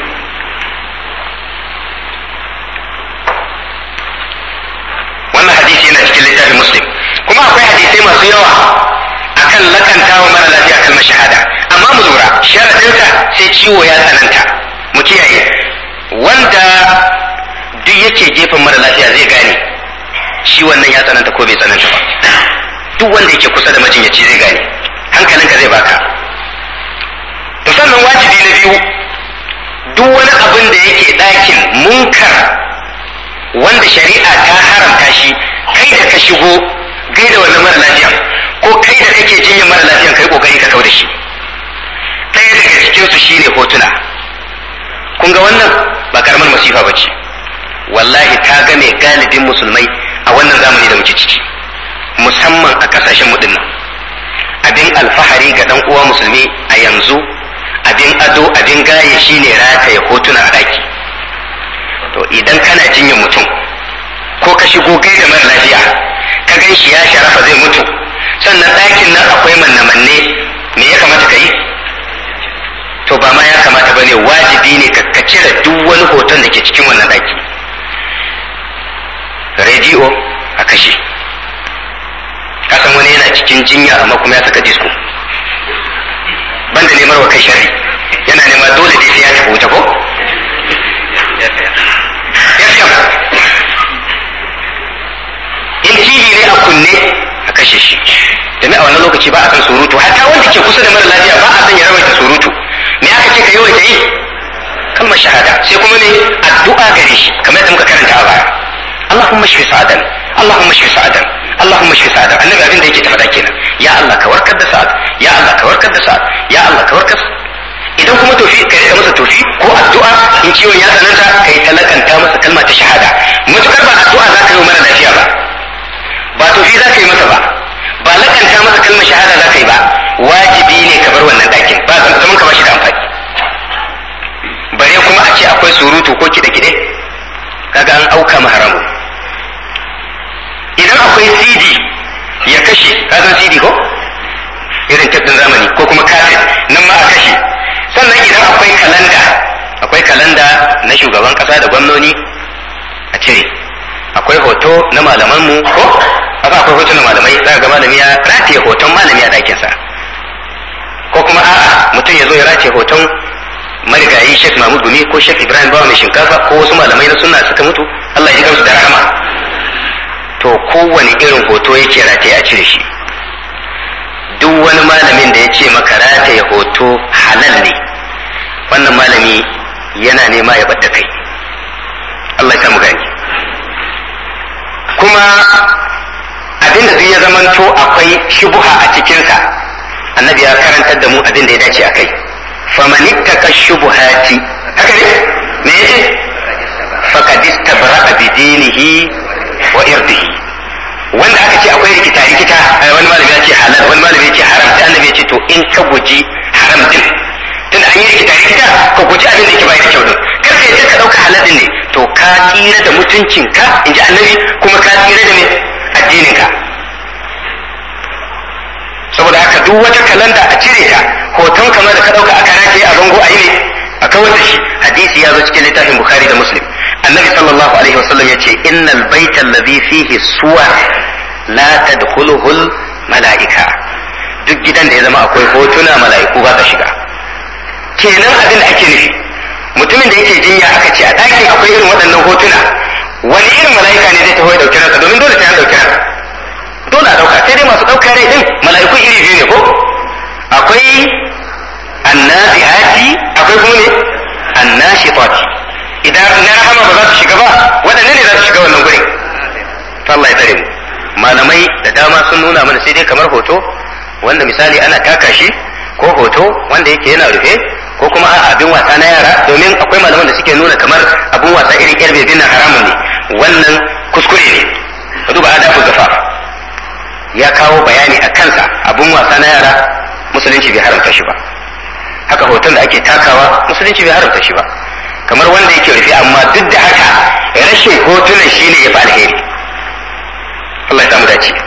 Wannan hadisi yana cikin littafin Muslim. Kuma akwai hadisai masu yawa akan lakantawa mara lafiya kalmar shahada. Amma mu lura sharadinsa sai ciwo ya tsananta. Mu kiyaye. Wanda duk yake gefen mara lafiya zai gane ciwon nan ya tsananta ko bai tsananta ba. Duk wanda yake kusa da majinyaci zai gane, hankalinka zai baka. To sannan wajibi na biyu, duk wani abin da yake ɗakin munkar wanda shari'a ta haramta shi, kai da ka shigo gaida wannan mara lafiya ko kai da kake jinyar mara lafiyan kai kokari ka kau da shi. Ɗaya daga cikin su shine hotuna. Kun ga wannan ba karamar masifa bace. Wallahi ta ga mai galibin musulmai a wannan zamani da muke ciki. Musamman a kasashen mu dinnan, abin alfahari ga dan uwa musulmi a yanzu, abin ado, abin gaye shine rataye hotuna a daki. To idan kana jinyar mutum ko ka shigo gaida mara lafiya ka gan shi ya sharafa zai mutu, sannan ɗakin nan akwai manne-manne, me ya kamata ka yi? To ba ma ya kamata bane, wajibi ne ka cire duk wani hoton da ke cikin wannan ɗaki. Rediyo a kashe. Kasan wani yana cikin jinya amma kuma ya saka disko, banda nemar wa kai shari, yana nema dole dai sai ya tafi wuta ko? In TV ne a kunne a kashe shi, domin a wannan lokaci ba a san surutu, hatta wanda ke kusa da mara lafiya ba a san ya rawaita surutu. Me aka ce ka yawaita yi? Kalmar shahada. Sai kuma ne addu'a gare shi kamar yadda muka karanta a baya. Allahumma shfi sa'adan, Allahumma shfi sa'adan, Allahumma shfi sa'adan. Annabi abin da yake ta faɗa kenan. Ya Allah ka warkar da sa'ad, ya Allah ka warkar da sa'ad, ya Allah ka warkar. Idan kuma tofi ka rika masa tofi ko addu'a in ciwon ya tsananta kai talakanta masa kalma ta shahada. Matukar ba addu'a za ka yi mara lafiya ba, ba tofi za ka yi masa ba, ba lakanta masa kalmar shahada za ka yi ba, wajibi ne ka bar wannan ɗakin, ba zaman ka ba shi da amfani. Bare kuma a ce akwai surutu ko kide-kide, kaga an auka ma haramu. Idan akwai CD ya kashe, ka san CD ko? Irin tabbin zamani ko kuma kafin nan ma a kashe. Sannan idan akwai kalanda na shugaban kasa da gwamnoni a cire. Akwai hoto na malamanmu ko? Akwai hoto na malamai, za ga malami ya rataye hoton malami a ɗakinsa. Ko kuma a'a mutum ya zo ya rataye hoton marigayi Sheikh Mahmud Gumi ko Sheikh Ibrahim Bawa mai shinkafa ko wasu malamai na sunna suka mutu, Allah ya gamsu da rahama. To kowane irin hoto yake rataye a cire shi. Duk wani malamin da ya ce maka rataye hoto halal ne, wannan malami yana nema ya ɓadda kai. Allah ya samu gani. Kuma abinda duk ya zamanto akwai shubuha a cikinsa, annabi ya karantar da mu abin da ya dace a kai. Faman ittaka shubuhati, haka ne? Me yace? Faqad istabra'a bi dinihi wa irdihi. Wanda aka ce akwai rikita wani malami ya ce halal, wani malami ya ce haram, sai annabi ya ce to in ka guji haram din, tun an yi rikita ka guji abin da yake bai da kyau din, kar ka yadda ka dauka halal din ne, to ka tsira da mutuncinka in ji annabi, kuma ka tsira da me addininka. Saboda haka duk wata kalanda a cire ta, hoton kamar da ka dauka aka rataye a bango a yi ne a kawar da shi. Hadisi ya zo cikin littafin Bukhari da Muslim. Annabi sallallahu alaihi wasallam yace innal baita alladhi fihi suwar la tadkhuluhu malaika. Duk gidan da ya zama akwai hotuna mala'iku ba ta shiga. Kenan abin da ake nufi, mutumin da yake jinya aka ce a ɗakin akwai irin waɗannan hotuna, wani irin mala'ika ne zai taho ya ɗauki ransa, domin dole sai an ɗauki ransa. Dole a ɗauka, sai dai masu ɗaukar rai ɗin mala'iku iri biyu ne ko? Akwai annazihati, akwai kuma ne annashitati. Idan na rahama ba za su shiga ba, waɗanne ne za su shiga wannan gurin? To Allah ya tsare mu. Malamai da dama sun nuna mana sai dai kamar hoto wanda misali ana taka shi, ko hoto wanda yake yana rufe, ko kuma a abin wasa na yara, domin akwai malaman da suke nuna kamar abin wasa irin yar bebin nan haramun ne. Wannan kuskure ne. Ka duba adabu zafa ya kawo bayani a kansa, abin wasa na yara musulunci bai haramta shi ba. haka hoton da ake takawa musulunci bai haramta shi ba, kamar wanda yake rufe, amma duk da haka rashin hotunan shine ya fi alheri. Allah ya samu dace.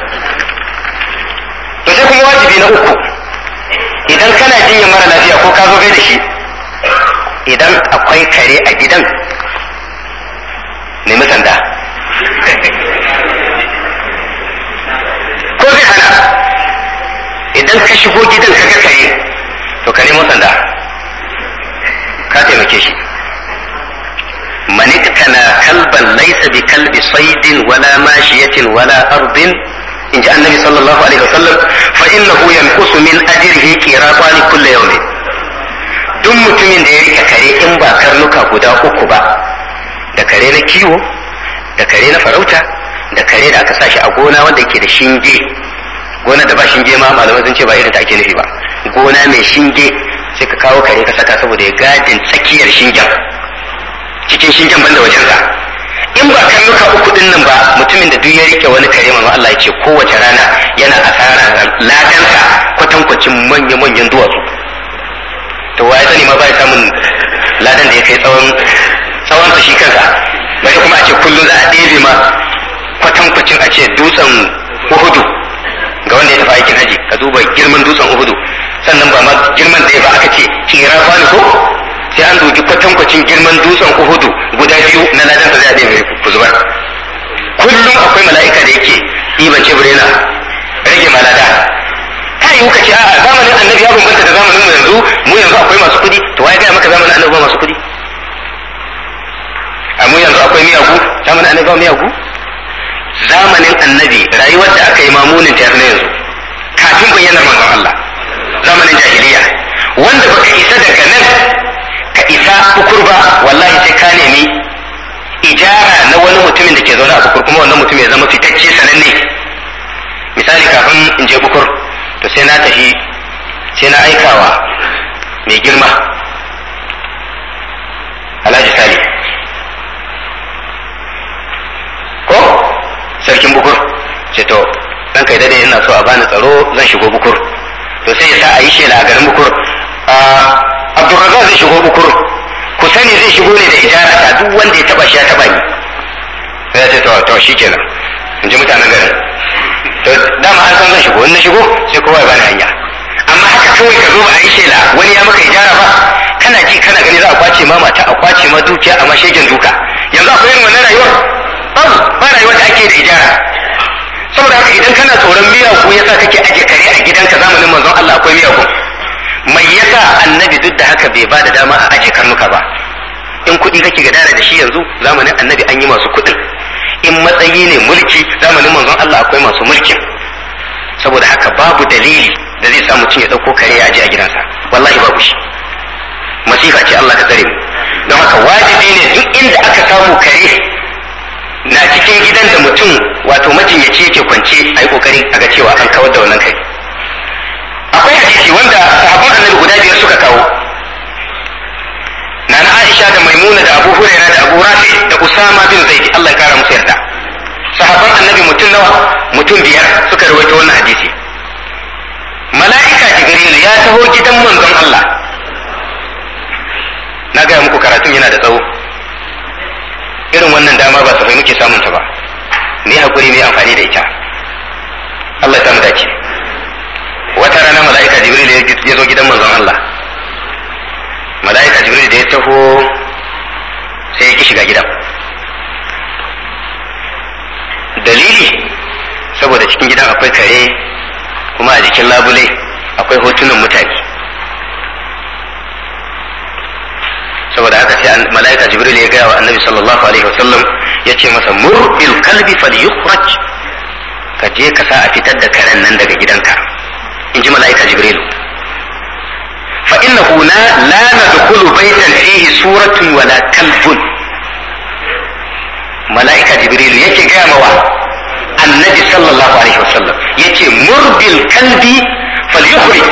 To sai kuma wajibi na uku, idan kana jinya mara lafiya ko ka zo gai da shi, idan akwai kare a gidan nemi sanda ko zai hana. Idan ka shigo gidan ka ga kare to ka nemo sanda ka taimake shi. man iktana kalban laysa bi kalbi saydin wala mashiyatin wala ardin, in ji annabi sallallahu alaihi wasallam, fa innahu yanqusu min ajrihi qiratan kulli yawmin. duk mutumin da ya rike kare in ba karnuka guda uku ba, da kare na kiwo, da kare na farauta, da kare da aka sashi a gona wanda yake da shinge, gona da ba shinge ma malamai sun ce ba irin ta ake nufi ba, gona mai shinge sai ka kawo kare ka saka saboda ya gadin tsakiyar shingen, cikin shingen banda wajensa. in ba karnuka uku din nan ba, mutumin da duk ya rike wani kare manzo Allah ya ce kowace rana yana asara ladansa kwatankwacin manya-manyan duwatsu. to waye sani ma ba ya samun ladan da ya kai tsawon shi kansa, bari kuma a ce kullum za a ɗebe ma kwatankwacin a ce dutsen Uhudu ga wanda ya tafi aikin haji. ka duba girman dutsen Uhudu, sannan ba ma girman da ya ba aka ce kira kwani ko sai an duki kwatankwacin girman dutsen Uhudu guda biyu na ladan da za a ɗebe ku zubar. kullum akwai mala'ika da yake ɗiban cebrena rage malada. ta yi kuka ce a'a zamanin annabi ya bambanta da zamanin mu yanzu, mu yanzu akwai masu kuɗi, to waye gaya maka zamanin annabi ba masu kuɗi? a mu yanzu akwai miyagu, zamanin annabi ba miyagu. zamanin annabi rayuwar da aka yi mamunin ta na yanzu, kafin bayyanar manzon Allah, zamanin jahiliya, wanda baka isa daga nan ka isa bukur ba, wallahi sai ka nemi ijara na wani mutumin da ke zaune a bukur, kuma wannan mutum ya zama fitacce sananne. misali kafin in je bukur, to sai na tafi sai na aikawa mai girma Alhaji Sali ko sarkin bukur, ce to dan kai dade ina so a bani tsaro zan shigo bukur. to sai ya sa a yi shela a garin bukur, Abdulrazak zai shigo bukur, ku sani zai shigo ne da ijara ta, duk wanda ya taba shi ya taba ni. sai ya ce to shikenan, in ji mutanen garin. to dama an san zan shigo, in na shigo sai kowa ya bani hanya. amma haka kawai ka zo ba a yi shela wani ya maka ijara ba, kana ji kana gani za a kwace ma mata, a kwace ma dukiya, amma shegen duka. yanzu akwai irin wannan rayuwar? ba rayuwar da ake da ijara. saboda haka idan kana tsoron miyagu yasa kake aje kare a gidanka, zamanin manzon Allah akwai miyagu. mai yasa annabi duk da haka bai ba da dama a aje karnuka ba? in kuɗi kake gadara da shi yanzu, zamanin annabi an yi masu kuɗin. in matsayi ne mulki, zamanin manzon Allah akwai masu mulkin. saboda haka babu dalili da zai sa mutum ya ɗauko kare ya aje a gidansa, wallahi babu shi. masifa ce, Allah ka tsare mu. don haka wajibi ne duk inda aka samu kare na cikin gidan da mutum wato majinyaci yake kwance, a yi kokari a ga cewa an kawar da wannan kare. akwai hadisi wanda sahabban annabi guda biyar suka kawo, nana Aisha da Maimuna da Abu Huraira da Abu Rafi da Usama bin Zaid, Allah ya kara musu yarda. sahabban annabi mutum nawa? mutum biyar suka rawaito wannan hadisi. mala'ika Jibril ya taho gidan manzon Allah. na gaya muku karatun yana da tsawo, irin wannan dama ba safai muke samun ta ba, ne hakuri ne amfani da ita. Allah ya samu dace. wata rana mala'ika Jibril ya zo gidan manzon Allah. mala'ika Jibril da ya taho sai ya ki shiga gidan. dalili saboda cikin gidan akwai kare, kuma a jikin labule akwai hotunan mutane. saboda haka sai mala'ika Jibril ya gaya wa annabi sallallahu alaihi wasallam, ya ce masa murbil kalbi falyukhraj, ka je ka sa a fitar da karen nan daga gidanka, in ji mala'ika Jibril. fa innahu la nadkhulu baytan fihi suratun wala kalbun. mala'ika Jibril yake gaya mawa annabi sallallahu alaihi wasallam, yace murbil kalbi falyukhraj,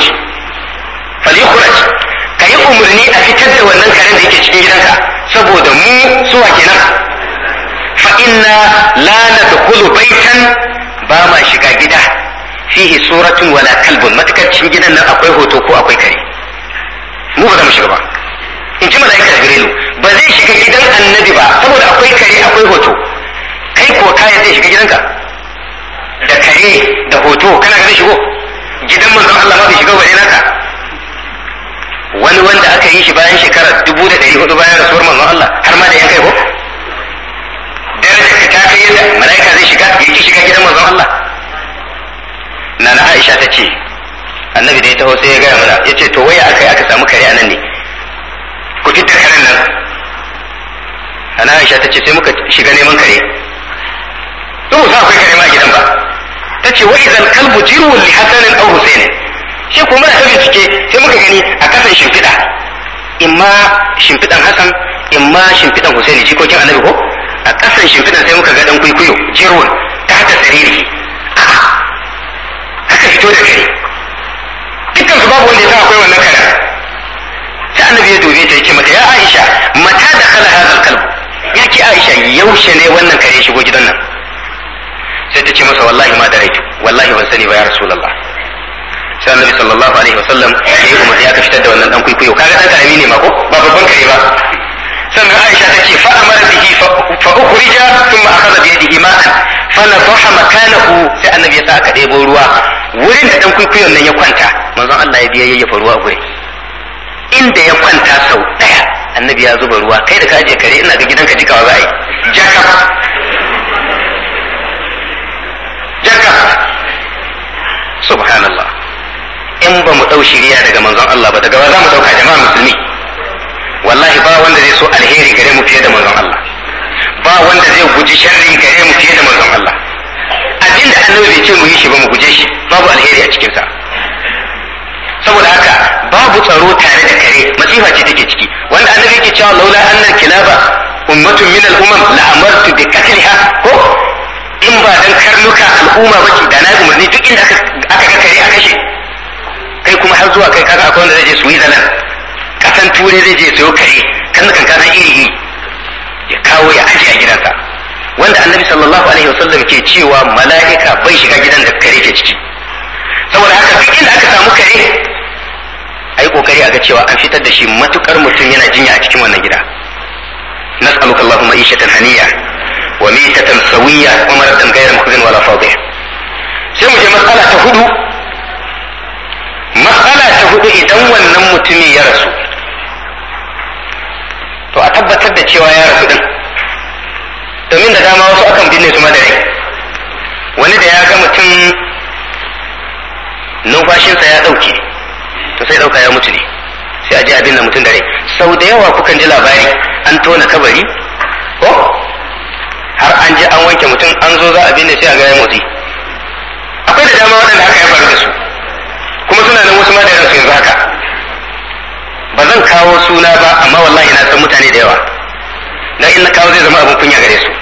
ka yi umarni a fitar da wannan karen da yake cikin gidanka, saboda mu suwa kenan. fa inna la nadkhulu baytan, ba ma shiga gida fihi suratun wala kalbun, matakar cikin gidan nan akwai hoto ko akwai kare. mu ba za mu shiga ba in ji mala'ika Jibrilu ba zai shiga gidan annabi ba saboda akwai kare akwai hoto kai ko kaya zai shiga gidanka da kare da hoto kana ga zai shigo gidan manzon Allah ma bai shiga bare naka wani wanda aka yi shi bayan shekara 1400 bayan rasuwar manzon Allah har ma da yan kai ko darajar ka ta kai yadda mala'ika zai shiga yake shiga gidan manzon Allah nana Aisha ta ce annabi da ya taho sai ya gaya mana ya ce to waya aka samu kare a nan ne ku fitta karen nan ana Aisha ta ce sai muka shiga neman kare to sa akwai kare ma a gidan ba ta ce wa idan kalbu jirwun li hasanin aw husaini shi kuma muna ta bincike sai muka gani a kasan shimfiɗa imma shimfiɗan Hassan imma shimfiɗan Husaini jikokin annabi ko a kasan shimfiɗan sai muka ga dan kuikuyo jirwun ta hata sariri aka fito da kare dukkan su babu wanda ya sa akwai wannan kare sai annabi ya dube ta yace mata ya Aisha mata da khala hadal kalbu yake Aisha yaushe ne wannan kare shigo gidan nan sai ta ce masa wallahi ma da raitu wallahi ban sani ba ya rasulullah sai annabi sallallahu alaihi wasallam ya yi umarni aka fitar da wannan dan kuikuyo kaga dan karami ne ma ko ba babban kare ba sannan Aisha ta ce fa amara bihi fa ukhrija thumma akhadha bi yadihi ma'an fa nadaha makanahu sai annabi ya sa aka debo ruwa wurin da dan kuikuyon nan ya kwanta manzon Allah ya biya yayyafa ruwa a gurin inda ya kwanta sau daya annabi ya zuba ruwa kai da ka je kare ina ga gidanka jikawa za a yi jaka subhanallah in ba mu dau shiriya daga manzon Allah ba daga ba za mu dauka jama'a musulmi wallahi ba wanda zai so alheri gare mu fiye da manzon Allah ba wanda zai guji sharri gare mu fiye da manzon Allah abinda annabi bai ce mu yi shi ba mu guje shi babu alheri a cikin sa saboda haka babu tsaro tare da kare masifa ce take ciki wanda annabi yake cewa laula annal kilaba ummatun min al-umam la amartu bi qatliha ko in ba dan karnuka al'umma bace da na umarni duk inda aka ga kare a kashe kai kuma har zuwa kai kaga akwai wanda zai je Switzerland kasan turai zai je sayo kare kan kasan iri ya kawo ya aje a gidansa wanda annabi sallallahu alaihi wasallam ke cewa mala'ika bai shiga gidan da kare ke ciki saboda haka duk inda aka samu kare ai kokari a ga cewa an fitar da shi matukar mutum yana jinya a cikin wannan gida nas'aluka allahumma ishatan haniya wa mitatan sawiya wa maradan ghayra mukhzin wala fadih sai mu je mas'ala ta hudu idan wannan mutumi ya rasu to a tabbatar da cewa ya rasu din domin da dama wasu akan binne su ma da rai wani da ya ga mutum numfashinsa ya dauke to sai dauka ya mutu ne sai a je a binne mutum da rai sau da yawa kukan ji labari an tona kabari ko har an je an wanke mutum an zo za a binne sai a ga ya motsi akwai da dama waɗanda haka ya faru da su kuma suna nan wasu ma da yanzu haka ba zan kawo suna ba amma wallahi na san mutane da yawa dan in na kawo zai zama abin kunya gare su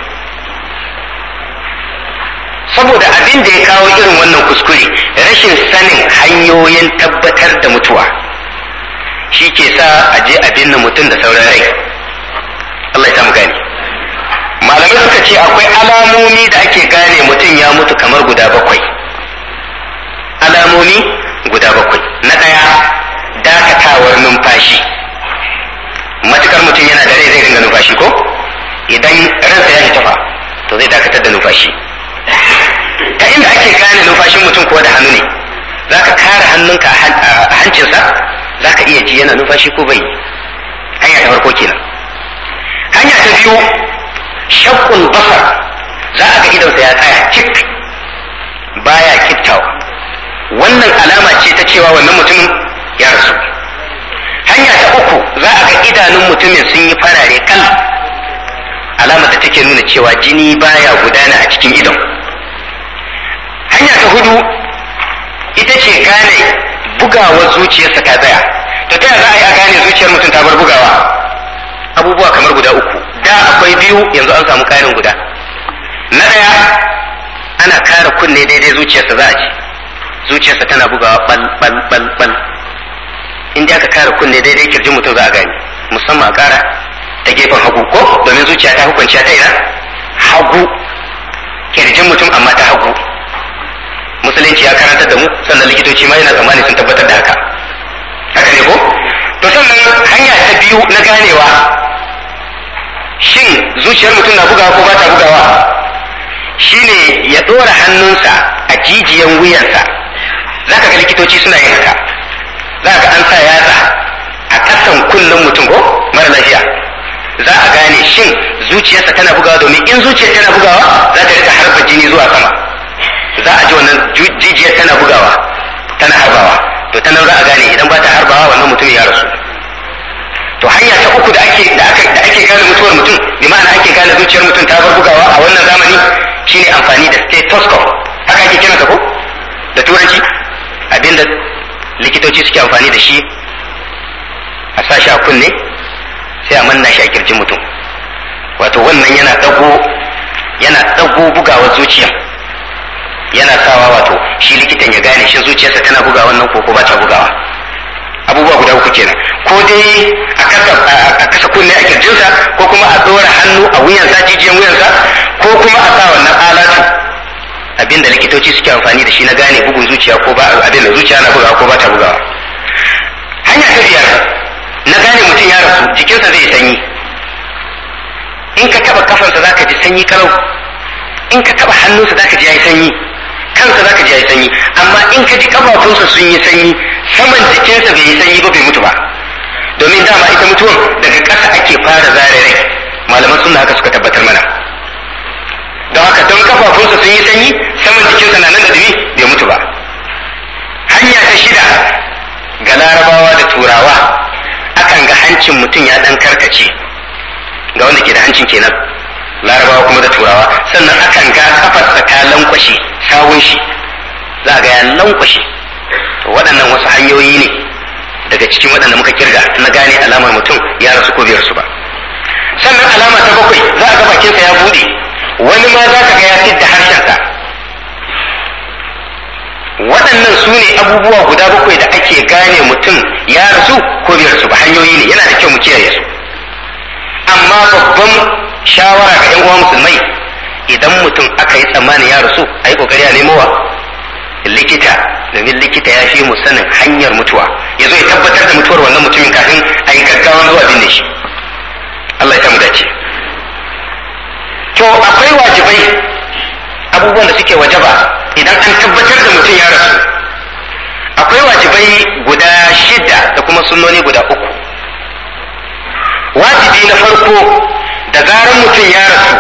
saboda abin da ya kawo irin wannan kuskure rashin sanin hanyoyin tabbatar da mutuwa shi ke sa a je a binne mutum da sauran rai Allah ya samu gani malamai suka ce akwai alamomi da ake gane mutum ya mutu kamar guda 7 alamomi guda 7 na ɗaya dakatawar numfashi matukar mutum yana da rai zai dinga numfashi ko idan ransa ya tafa to zai dakatar da numfashi ta inda ake gane numfashin mutum ko da hannu ne za ka kare hannunka a hancinsa za ka iya ji yana numfashi ko bai hanya ta farko kenan hanya ta biyu shakkun basar za a ga idonsa ya tsaya cik baya kittawa wannan alama ce ta cewa wannan mutumin ya rasu hanya ta uku za a ga idanun mutumin sun yi farare kal alama da take nuna cewa jini baya gudana a cikin idon hanya ta hudu ita ce gane bugawar zuciyarsa ta tsaya to ta za a yi a gane zuciyar mutum ta bar bugawa abubuwa kamar guda 3 da akwai 2 yanzu an samu karin guda na daya ana kare kunne daidai zuciyarsa za a ji zuciyarsa tana bugawa bal bal bal bal inda aka kare kunne daidai kirjin mutum za a gane musamman a kara ta gefen hagu ko domin zuciya ta hukunci ta ina hagu kirjin mutum amma ta hagu musulunci ya karantar da mu sannan likitoci ma yana tsammani sun tabbatar da haka ne ko to sannan hanya ta biyu na ganewa shin zuciyar mutum na bugawa ko ba ta bugawa shine ya ɗora hannunsa a jijiyan wuyansa. za ka ga likitoci suna yin haka, za ka an sa yatsa a kasan kullum mutum ko mara lafiya, za a gane shin zuciyarsa tana bugawa, domin in zuciyar tana bugawa za ta rika harba jini zuwa sama, za a ji wannan jijiyar tana bugawa tana harbawa, to ta nan za a gane idan ba ta harbawa wannan mutum ya rasu. to hanya ta uku da ake gane mutuwar mutum, bi ma'ana ake gane zuciyar mutum ta bar bugawa a wannan zamani, shine amfani da stethoscope, haka ake kiransa ko da turanci, abinda likitoci suke amfani da shi a sashi a kunne sai a manna shi a kirjin mutum. wato wannan yana dago bugawar zuciya, yana sawa wato shi likitan ya gane shi zuciyarsa tana bugawa wannan ko ba ta bugawa. abubuwa guda uku kenan, ko dai a kasa kunne a kirjinsa, ko kuma a dora hannu a wuyansa, jijiyan wuyansa, ko kuma a sa wannan alatu abinda likitoci suke amfani da shi na gane bugun zuciya ko ba abinda zuciya na bugawa ko ba ta bugawa. hanya ta biyar na gane mutum ya rasu, jikinsa zai sanyi. in ka taba kafansa zaka ji sanyi kalau, in ka taba hannunsa zaka ji yayi sanyi, kansa zaka ji yayi sanyi, amma in ka ji kafafunsa sun yi sanyi, saman jikinsa bai yi sanyi ba, bai mutu ba. domin dama ita mutuwan daga ƙasa ake fara zare rai, malaman sunna haka suka tabbatar mana. don haka don kafafunsa sun yi sanyi, saman jikinsa na nan da dumi, bai mutu ba. hanya ta shida ga larabawa da turawa, akan ga hancin mutum ya dan karkace, ga wanda ke da hancin kenan, larabawa kuma da turawa. sannan akan ga kafarsa ta lankwashe, sawun shi za ga ya lankwashe. to waɗannan wasu hanyoyi ne daga cikin waɗanda muka kirga na gane alamar mutum ya rasu ko bai rasu ba. sannan alama ta bakwai, za a ga bakinsa ya bude, wani ma za ka ga ya fidda harshensa. waɗannan su ne abubuwa guda bakwai da ake gane mutum ya rasu ko bai rasu ba. hanyoyi ne, yana da kyau mu kiyaye su. amma babban shawara ga 'yan uwa musulmai, idan mutum aka yi tsammanin ya rasu, a yi kokari a nemowa likita, domin likita ya fi mu sanin hanyar mutuwa, ya zo ya tabbatar da mutuwar wannan mutumin kafin a yi gaggawan zuwa binne shi. Allah ya samu dace. to akwai wajibai, abubuwan da suke wajaba idan an tabbatar da mutum ya rasu. akwai wajibai guda 6 da kuma sunnoni guda 3. wajibi na farko, da zarar mutum ya rasu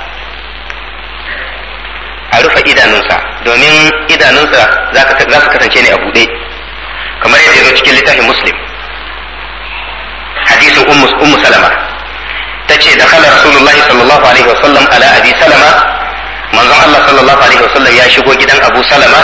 a rufe idanunsa, domin idanunsa za su kasance ne a buɗe, kamar yadda ya zo cikin littafin Muslim, hadisin ummu salama ta ce da khala rasulullahi sallallahu alaihi wasallam ala abi salama, manzon Allah sallallahu alaihi wasallam ya shigo gidan abu salama,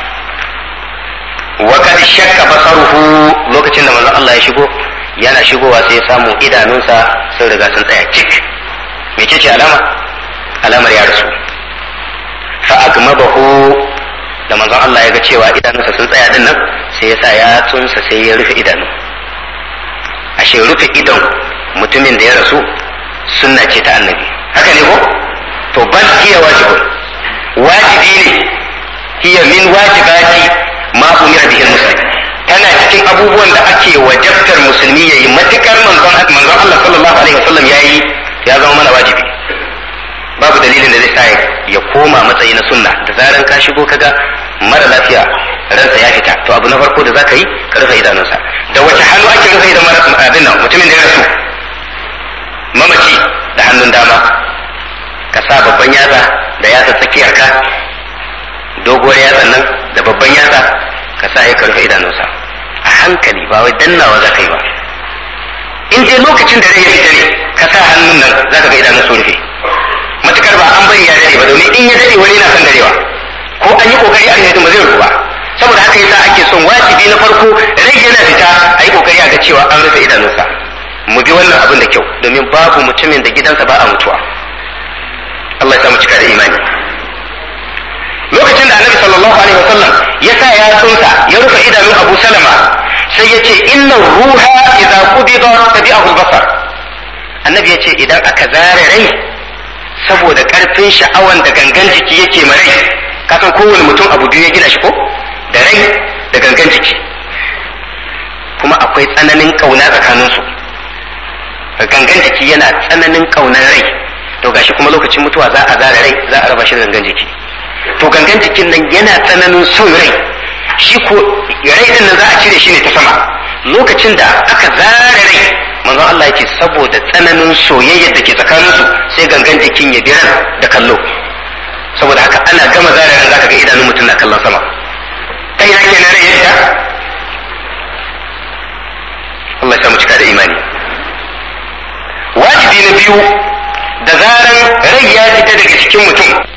wa kad shakka basaruhu, lokacin da manzon Allah ya shigo, yana shigowa sai ya samu idanunsa sun riga sun tsaya cik. mecece alamar ya rasu. fa agmabahu, da manzon Allah ya ga cewa idanunsa sun tsaya din nan, sai ya sa yatsunsa sai ya rufe idanu. ashe rufe idon mutumin da ya rasu sunna ce ta annabi, haka ne ko? to bal hiya wajibun, wajibi ne, hiya min wajibati ma umira bihi muslim, tana cikin abubuwan da ake wajabtar musulmi yayi, matukar manzon Allah sallallahu alaihi wasallam yayi, ya zama mana wajibi. babu dalilin da zai sa ya koma matsayi na sunna. da zaran ka shigo kaga mara lafiya ransa ya fita, to abu na farko da zaka yi ka rufe idanunsa. da wace hannu ake rufe idan abin nan mutumin da ya rasu? mamaci da hannun dama, ka sa babban yatsa da yatsa tsakiyar ka, doguwar yatsan nan da babban yatsa ka sa ya rufe idanunsa a hankali, ba wai dannawa za ka yi ba. in dai lokacin da rai ya fita ne, ka sa hannun nan za ka ga idanun su rufe, matukar ba an bari ya dare ba, domin in ya dare wani yana son darewa, ko an yi kokari a yi ba zai rufu ba. saboda haka yasa ake son wajibi na farko, rai yana fita a yi kokari a ga cewa an rufe idanunsa. mu bi wannan abin da kyau, domin babu mutumin da gidansa ba a mutuwa. Allah ya samu cika da imani. lokacin da annabi sallallahu alaihi wasallam ya sa yatsunsa ya rufe idanun Abu Salama, sai ya ce inna ruha idza qubida tabi'ahu al-basar. annabi ya ce idan aka zare rai, saboda karfin sha'awan da gangan jiki yake ma rai, kasan kowane mutum abu biyu ya gina shi ko, da rai da gangan jiki, kuma akwai tsananin kauna tsakaninsu. Gangan jiki yana tsananin kaunar rai, to gashi kuma lokacin mutuwa za a zara rai, za a raba shi da gangan jiki. To gangan jikin nan yana tsananin son rai, shi ko rai din nan za a cire shi ne ta sama. Lokacin da aka zara rai, manzon Allah yake saboda tsananin soyayyar da ke tsakaninsu sai gangan jikin ya biran da kallo. Saboda haka ana gama zara rai zaka ga idanun mutum na kallon sama. Ta ina kenan rai yadda? Allah ya samu cika da imani. Wajibi na biyu, da zaran rai ya fita daga cikin mutum